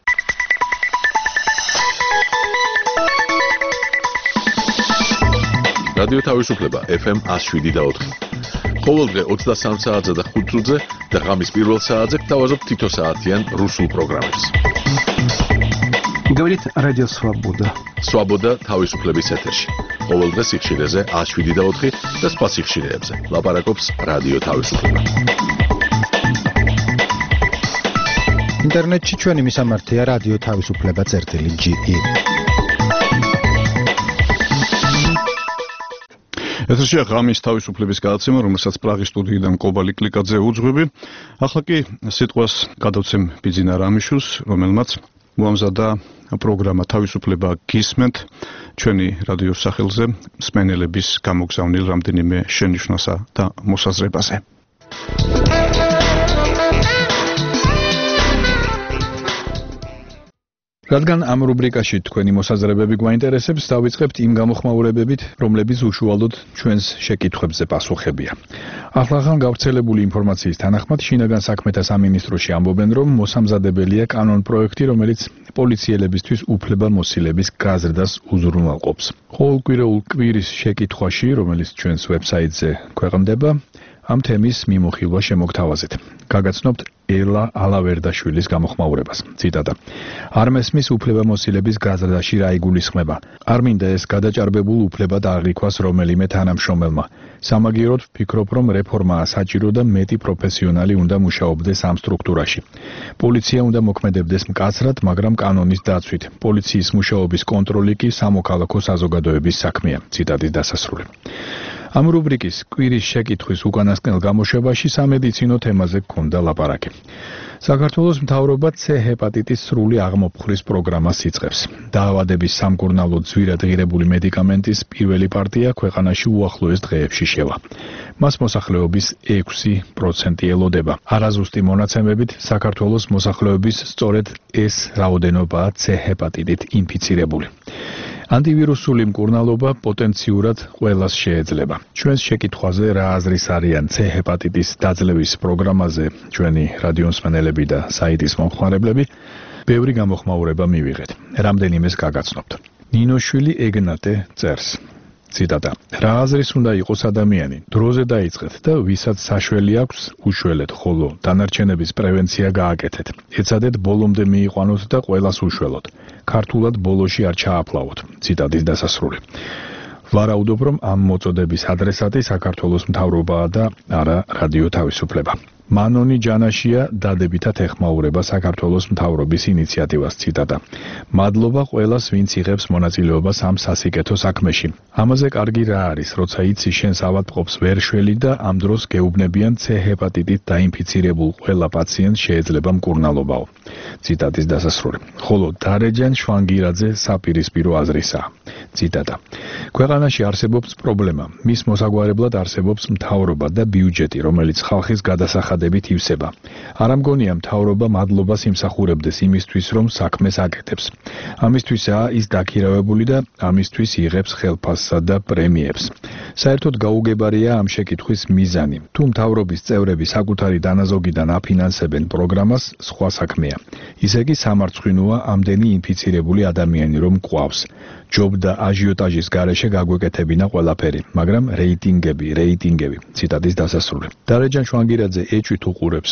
Speaker 11: რადიო თავისუფლება FM 107.4. ყოველდღე 23 საათზე და 5 წუთზე და ღამის პირველ საათზე გთავაზობთ თითო საათიან რუსულ პროგრამებს.
Speaker 20: Говорит Радио Свобода.
Speaker 11: Свобода თავისუფლების ეთერში. ყოველდღე სიხშირეზე 107.4 და სხვა სიხშირეებზე. ლაპარაკობს რადიო თავისუფლება.
Speaker 20: ინტერნეტში ჩვენი მისამართია რადიო თავისუფლება.ge.
Speaker 1: ეთერშია ღამის თავისუფლების გადაცემა, რომელსაც პრაღის სტუდიიდან კობალი კლიკაძე უძღვები. ახლა კი სიტყვას გადავცემ ბიძინა რამიშვილს, რომელმაც მოამზადა პროგრამა თავისუფლება გისმენთ ჩვენი რადიოს სახელზე მსმენელების გამოგზავნილ რამდენიმე შენიშვნასა და მოსაზრებაზე.
Speaker 4: რადგან ამ რუბრიკაში თქვენი მოსაზრებები გვაინტერესებს, დავიწყებთ იმ გამოხმაურებებით, რომლებიც უშუალოდ ჩვენს შეკითხვებზე პასუხებია. ახლახან გავრცელებული ინფორმაციის თანახმად, შინაგან საქმეთა სამინისტროში ამბობენ, რომ მოსამზადებელია კანონპროექტი, რომელიც პოლიციელებისთვის უფლებამოსილების გაზრდას უზრუნველყოფს. ყოველკვირეულ კვირის შეკითხვაში, რომელიც ჩვენს ვებსაიტზე ქვეყნდება, ამ თემის მიმოხილვა შემოგთავაზეთ. გაგაცნობთ ელა ალავერდაშვილის გამოხმაურებას. ციტატა. არ მესმის უფლებამოსილების გაზრდაში რა იგულისხმება. არ მინდა ეს გადაჭარბებულ უფლება დააღიქვას რომელიმე თანამშრომელმა. სამაგიეროდ ვფიქრობ, რომ რეფორმაა საჭირო და მეტი პროფესიონალი უნდა მუშაობდეს ამ სტრუქტურაში. პოლიცია უნდა მოქმედებდეს მკაცრად, მაგრამ კანონის დაცვით. პოლიციის მუშაობის კონტროლი კი სამოქალაქო საზოგადოების საქმეა. ციტატის დასასრული. ამ რუბრიკის კვირის შეკითხვის უკანასკნელ გამოშვებაში სამედიცინო თემაზე გქონდა ლაპარაკი. საქართველოს მთავრობა C ჰეპატიტის სრული აღმოფხვრის პროგრამას იწყებს. დაავადების სამკურნალოდ ძვირად ღირებული მედიკამენტის პირველი პარტია ქვეყანაში უახლოეს დღეებში შევა. მას მოსახლეობის 6% ელოდება. არაზუსტი მონაცემებით საქართველოს მოსახლეობის სწორედ ეს რაოდენობაა C ჰეპატიტით ინფიცირებული. ანტივირუსული მკურნალობა პოტენციურად ყველას შეეძლება. ჩვენს შეკითხვაზე რა აზრის არიან C ჰეპატიტის დაძლევის პროგრამაზე ჩვენი რადიომსმენელები და საიტის მომხმარებლები, ბევრი გამოხმაურება მივიღეთ. რამდენიმეს გაგაცნობთ. ნინოშვილი ეგნატე წერს. ციტატა. რა აზრის უნდა იყოს ადამიანი, დროზე დაიწყეთ და ვისაც საშველი აქვს, უშველეთ, ხოლო დანარჩენების პრევენცია გააკეთეთ. ეცადეთ ბოლომდე მიიყვანოთ და ყველას უშველოთ. ქართულად ბოლოში არ ჩააფლავოთ. ციტატის დასასრული. ვარაუდობ, რომ ამ მოწოდების ადრესატი საქართველოს მთავრობაა და არა რადიო თავისუფლება. მანონი ჯანაშია დადებითად ეხმაურება საქართველოს მთავრობის ინიციატივას, ციტატა. მადლობა ყველას, ვინც იღებს მონაწილეობას ამ სასიკეთო საქმეში. ამაზე კარგი რა არის, როცა იცი შენს ავადმყოფს ვერ შველი და ამ დროს გეუბნებიან C ჰეპატიტით დაინფიცირებულ ყველა პაციენტს შეიძლება მკურნალობაო. ციტატის დასასრული. ხოლო დარეჯან შვანგირაძე საპირისპირო აზრისაა. ციტატა. ქვეყანაში არსებობს პრობლემა. მის მოსაგვარებლად არსებობს მთავრობა და ბიუჯეტი, რომელიც ხალხის გადასახადებით ივსება. არ ამგონია მთავრობა მადლობას იმსახურებდეს იმისთვის, რომ საქმეს აკეთებს. ამისთვისაა ის დაქირავებული და ამისთვის იღებს ხელფასსა და პრემიებს. საერთოდ გაუგებარია ამ შეკითხვის მიზანი. თუ მთავრობის წევრები საკუთარი დანაზოგიდან აფინანსებენ პროგრამას, სხვა საქმეა. ისე კი სამარცხვინოა ამდენი ინფიცირებული ადამიანი რომ მყავს. ჯობ და აჟიოტაჟის გარეშე გაგვეკეთებინა ყველაფერი, მაგრამ რეიტინგები. ციტატის დასასრული. დარეჯან შვანგირაძე ეჭვით უყურებს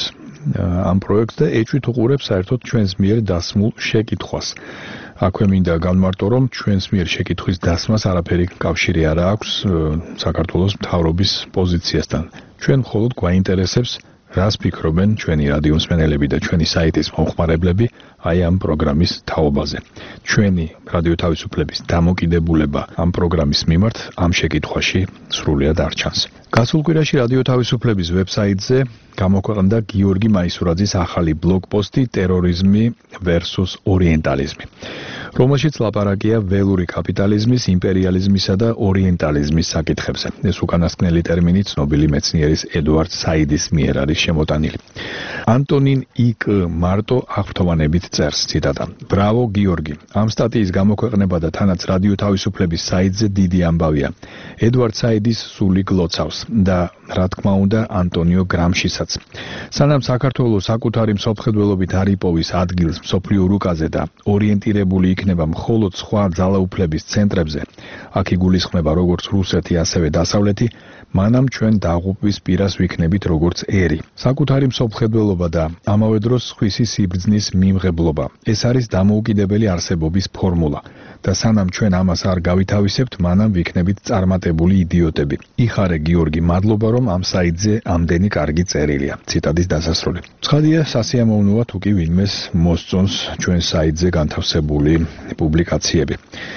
Speaker 4: ამ პროექტს და ეჭვით უყურებს საერთოდ ჩვენს მიერ დასმულ შეკითხვას. აქვე მინდა განმარტო, რომ ჩვენს მიერ შეკითხვის დასმას არაფერი კავშირი არ აქვს საქართველოს მთავრობის პოზიციასთან. ჩვენ მხოლოდ გვაინტერესებს რას ფიქრობენ ჩვენი რადიო მსმენელები და ჩვენი საიტის მომხმარებლები აი ამ პროგრამის თაობაზე. ჩვენი რადიო თავისუფლების დამოკიდებულება ამ პროგრამის მიმართ ამ შეკითხვაში სრულიად არ ჩანს. გასულ კვირაში რადიო თავისუფლების ვებსაიტზე გამოქვეყნდა გიორგი მაისურაძის ახალი ბლოგპოსტი ტერორიზმი versus ორიენტალიზმი, რომელშიც ლაპარაკია ველური კაპიტალიზმის, იმპერიალიზმისა და ორიენტალიზმის საკითხებზე. ეს უკანასკნელი ტერმინი ცნობილი მეცნიერის ედუარდ საიდის მიერ არის შემოტანილი. ანტონინ იკ მარტო აღფრთოვანებით წერს, ციტატა. ბრავო გიორგი, ამ სტატიის გამოქვეყნება და თანაც რადიო თავისუფლების საიტზე დიდი ამბავია. ედუარდ საიდის სული გლოცავს და რა თქმა უნდა ანტონიო გრამშისაც. სანამ საქართველოს საკუთარი მსოფლმხედველობით არ იპოვის ადგილს მსოფლიო რუკაზე და ორიენტირებული იქნება მხოლოდ სხვა ძალაუფლების ცენტრებზე, აქ იგულისხმება როგორც რუსეთი, ასევე დასავლეთი, მანამ ჩვენ დაღუპვის პირას ვიქნებით როგორც ერი. საკუთარი მსოფლმხედველობა და ამავე დროს სხვისი სიბრძნის მიმღებლობა. ეს არის დამოუკიდებელი არსებობის ფორმულა და სანამ ჩვენ ამას არ გავითავისებთ, მანამ ვიქნებით წარმატებული იდიოტები. იხარე გიორგი, მადლობა რომ ამ საიტზე ამდენი კარგი წერილია. ციტატის დასასრული. ცხადია, სასიამოვნოა თუ კი ვინმეს მოსწონს ჩვენ საიტზე განთავსებული პუბლიკაციები.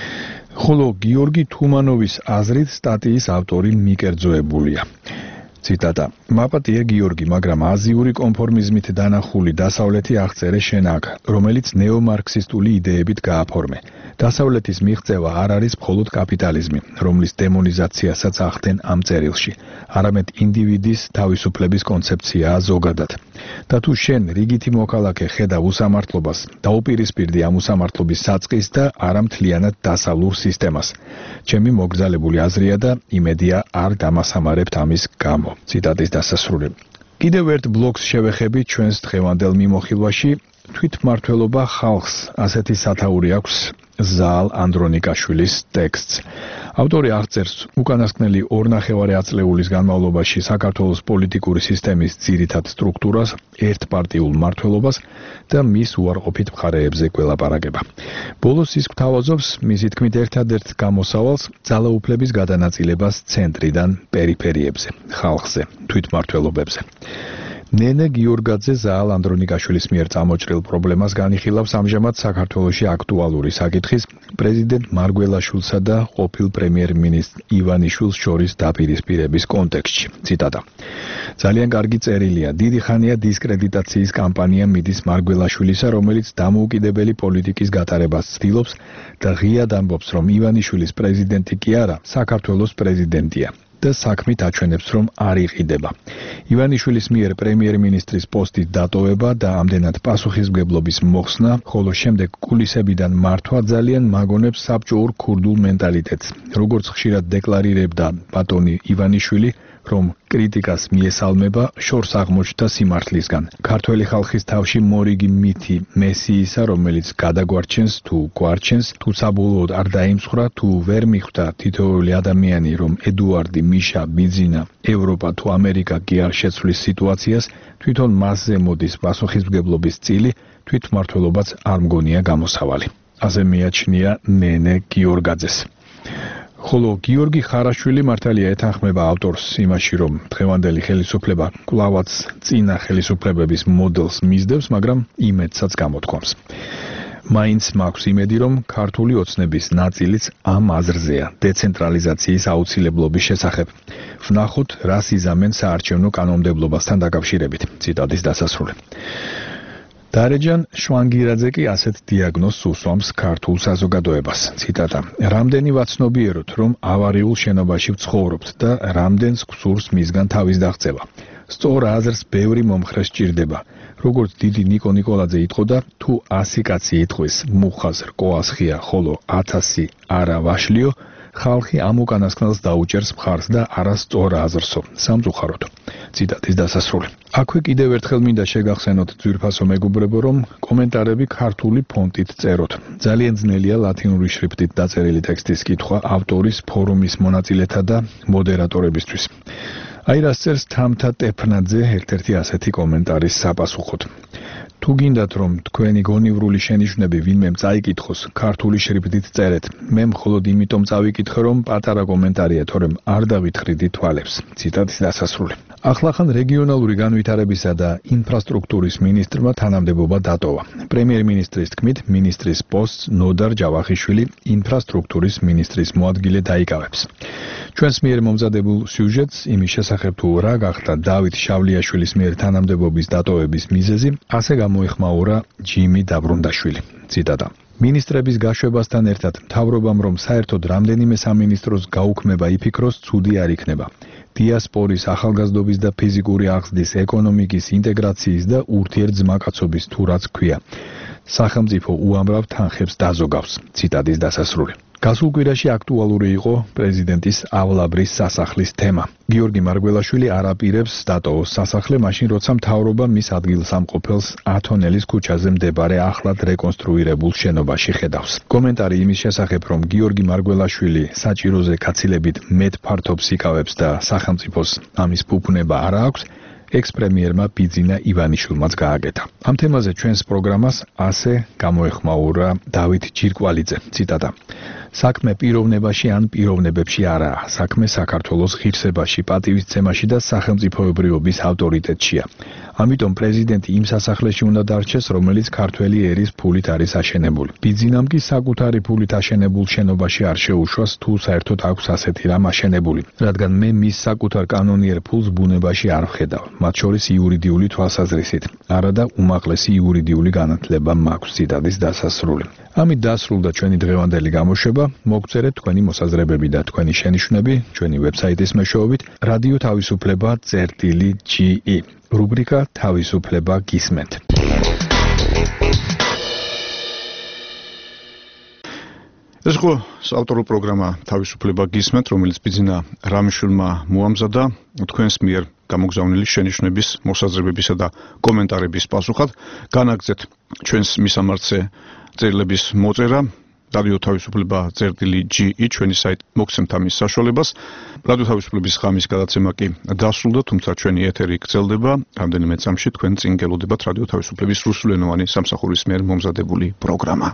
Speaker 4: ხოლო გიორგი თუმანოვის აზრით სტატიის ავტორი მიკერძოებულია. ციტატა. მაპატია გიორგი, მაგრამ აზიური კონფორმიზმით დანახული დასავლეთი აღწერე შენ აქ, რომელიც ნეომარქსისტული იდეებით გააფორმე. დასავლეთის მიღწევა არ არის მხოლოდ კაპიტალიზმი, რომლის დემონიზაციასაც ახდენ ამ წერილში, არამედ ინდივიდის თავისუფლების კონცეფციაა ზოგადად. და თუ შენ რიგითი მოქალაქე ხედავ უსამართლობას, დაუპირისპირდი ამ უსამართლობის საწყის და არა მთლიანად დასავლურ სისტემას. ჩემი მოგზალებული აზრია და იმედია არ დამასამარებთ ამის გამო. ციტატის დასასრული. კიდევ ერთ ბლოგს შევეხები ჩვენს დღევანდელ მიმოხილვაში. თვითმმართველობა ხალხს, ასეთი სათაური აქვს ზაალ ანდრონიკაშვილის ტექსტს. ავტორი აღწერს უკანასკნელი 2.5 აწლეულის განმავლობაში საქართველოს პოლიტიკური სისტემის ძირითად სტრუქტურას, ერთპარტიულ მმართველობას და მის უარყოფით მხარეებზე გველაპარაკება. ბოლოს ის გვთავაზობს მისი თქმით ერთადერთ გამოსავალს ძალაუფლების გადანაწილებას ცენტრიდან პერიფერიებზე, ხალხზე, თვითმმართველობებზე. ნენე გიორგაძე ზაალ ანდრონიკაშვილის მიერ წამოჭრილ პრობლემას განიხილავს ამჟამად საქართველოში აქტუალური საკითხის პრეზიდენტ მარგველაშვილსა და ყოფილ პრემიერ-მინისტრ ივანიშვილს შორის დაპირისპირების კონტექსტში. ციტატა. ძალიან კარგი წერილია. დიდი ხანია დისკრედიტაციის კამპანია მიდის მარგველაშვილისა, რომელიც დამოუკიდებელი პოლიტიკის გატარებას ცდილობს და ღიად ამბობს, რომ ივანიშვილის პრეზიდენტი კი არა, საქართველოს პრეზიდენტია. და საქმით აჩვენებს, რომ არ იყიდება. ივანიშვილის მიერ პრემიერ-მინისტრის პოსტის დატოვება და ამდენად პასუხისმგებლობის მოხსნა, ხოლო შემდეგ კულისებიდან მართვა ძალიან მაგონებს საბჭოურ ქურდულ მენტალიტეტს. როგორც ხშირად დეკლარირებდა ბატონი ივანიშვილი, რომ კრიტიკას მიესალმება, შორს აღმოჩნდა სიმართლისგან. ქართველი ხალხის თავში მორიგი მითი მესიისა, რომელიც გადაგვარჩენს თუ გვარჩენს, თუ საბოლოოდ არ დაიმსხვრა, თუ ვერ მიხვდა თითოეული ადამიანი, რომ ედუარდი, მიშა, ბიძინა, ევროპა თუ ამერიკა კი არ შეცვლის სიტუაციას, თვითონ მასზე მოდის პასუხისმგებლობის წილი, თვითმმართველობაც არ მგონია გამოსავალი. ასე მიაჩნია ნენე გიორგაძეს. ხოლო გიორგი ხარაშვილი მართალია ეთანხმება ავტორს იმაში, რომ დღევანდელი ხელისუფლება კვლავაც წინა ხელისუფლებების მოდელს მისდევს, მაგრამ იმედსაც გამოთქვამს. მაინც მაქვს იმედი, რომ ქართული ოცნების ნაწილიც ამ აზრზეა დეცენტრალიზაციის აუცილებლობის შესახებ. ვნახოთ, რას იზამენ საარჩევნო კანონმდებლობასთან დაკავშირებით. ციტატის დასასრული. დარეჯან შვანგირაძე კი ასეთ დიაგნოზს უსვამს ქართულ საზოგადოებას. ციტატა: რამდენი ვაცნობიეროთ, რომ ავარიულ შენობაში ვცხოვრობთ და რამდენს გსურს მისგან თავის დაღწევა. სწორ აზრს ბევრი მომხრე სჭირდება. როგორც დიდი ნიკო ნიკოლაძე იტყოდა, თუ 100 კაცი იტყვის მუხას რკოას ხია, ხოლო 1000 არა ვაშლიო, ხალხი ამ უკანასკნელს დაუჭერს მხარს და არასწორ აზრსო. სამწუხაროდ. ციტატის დასასრული. აქვე კიდევ ერთხელ მინდა შეგახსენოთ ძვირფასო მეგობრებო, რომ კომენტარები ქართული ფონტით წეროთ. ძალიან ძნელია ლათინური შრიფტით დაწერილი ტექსტის კითხვა ავტორის, ფორუმის მონაწილეთა და მოდერატორებისთვის. აი რას წერს თამთა ტეფნაძე ერთ-ერთი ასეთი კომენტარის საპასუხოდ. თუ გინდათ, რომ თქვენი გონივრული შენიშვნები ვინმემ წაიკითხოს, ქართული შრიფტით წერეთ. მე მხოლოდ იმიტომ წავიკითხე, რომ პატარა კომენტარია, თორემ არ დავითხრიდი თვალებს. ციტატის დასასრული. ახლახან რეგიონალური განვითარებისა და ინფრასტრუქტურის მინისტრმა თანამდებობა დატოვა. პრემიერ-მინისტრის თქმით, მინისტრის პოსტს ნოდარ ჯავახიშვილი ინფრასტრუქტურის მინისტრის მოადგილე დაიკავებს. ჩვენს მიერ მომზადებულ სიუჟეტს იმის შესახებ, თუ რა გახდა დავით შავლიაშვილის მიერ თანამდებობის დატოვების მიზეზი, ასე გამოეხმაურა ჯიმი დაბრუნდაშვილი. ციტატა: მინისტრების გაშვებასთან ერთად მთავრობამ, რომ საერთოდ რამდენიმე სამინისტროს გაუქმება იფიქროს, ცუდი არ იქნება. დიასპორის, ახალგაზრდობის და ფიზიკური აღზრდის, ეკონომიკის, ინტეგრაციის და ურთიერთძმაკაცობის თუ რაც ქვია. სახელმწიფო უამრავ თანხებს დაზოგავს. ციტატის დასასრული. გასულ კვირაში აქტუალური იყო პრეზიდენტის ავლაბრის სასახლის თემა. გიორგი მარგველაშვილი არ აპირებს დატოვოს სასახლე, მაშინ როცა მთავრობა მის ადგილსამყოფელს ათონელის ქუჩაზე მდებარე ახლად რეკონსტრუირებულ შენობაში ხედავს. კომენტარი იმის შესახებ, რომ გიორგი მარგველაშვილი საჭიროზე კაცილებით მეტ ფართობს იკავებს და სახელმწიფოს ამის ფუფუნება არ აქვს, ექს-პრემიერმა ბიძინა ივანიშვილმაც გააკეთა. ამ თემაზე ჩვენს პროგრამას ასე გამოეხმაურა დავით ჯირკვალიძე. ციტატა: საქმე პიროვნებაში ან პიროვნებებში არაა. საქმე საქართველოს ღირსებაში, პატივისცემაში და სახელმწიფოებრიობის ავტორიტეტშია. ამიტომ პრეზიდენტი იმ სასახლეში უნდა დარჩეს, რომელიც ქართველი ერის ფულით არის აშენებული. ბიძინამ კი საკუთარი ფულით აშენებულ შენობაში არ შეუშვას, თუ საერთოდ აქვს ასეთი რამ აშენებული, რადგან მე მის საკუთარ კანონიერ ფულს ბუნებაში არ ვხედავ, მათ შორის იურიდიული თვალსაზრისით. არა და უმაღლესი იურიდიული განათლება მაქვს. ციტატის დასასრული. ამით დასრულდა ჩვენი დღევანდელი გამოშვება. მოგწერეთ თქვენი მოსაზრებები და თქვენი შენიშვნები ჩვენი ვებსაიტის მეშვეობით რადიო თავისუფლება.ge. რუბრიკა თავისუფლება გისმენთ.
Speaker 1: ეს იყო საავტორო პროგრამა თავისუფლება გისმენთ, რომელიც ბიძინა რამიშვილმა მოამზადა თქვენს მიერ გამოგზავნილი შენიშვნების, მოსაზრებებისა და კომენტარების პასუხად. განაგრძეთ ჩვენს მისამართზე წერილების მოწერა. რადიო თავისუფლება.ge ჩვენი საიტ მოგცემთ ამის საშუალებას. რადიო თავისუფლების ღამის გადაცემა კი დასრულდა, თუმცა ჩვენი ეთერი გრძელდება. რამდენიმე წამში თქვენ წინ გელოდებათ რადიო თავისუფლების რუსულენოვანი სამსახურის მიერ მომზადებული პროგრამა.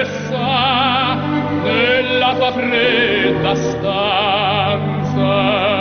Speaker 21: Fredda stanza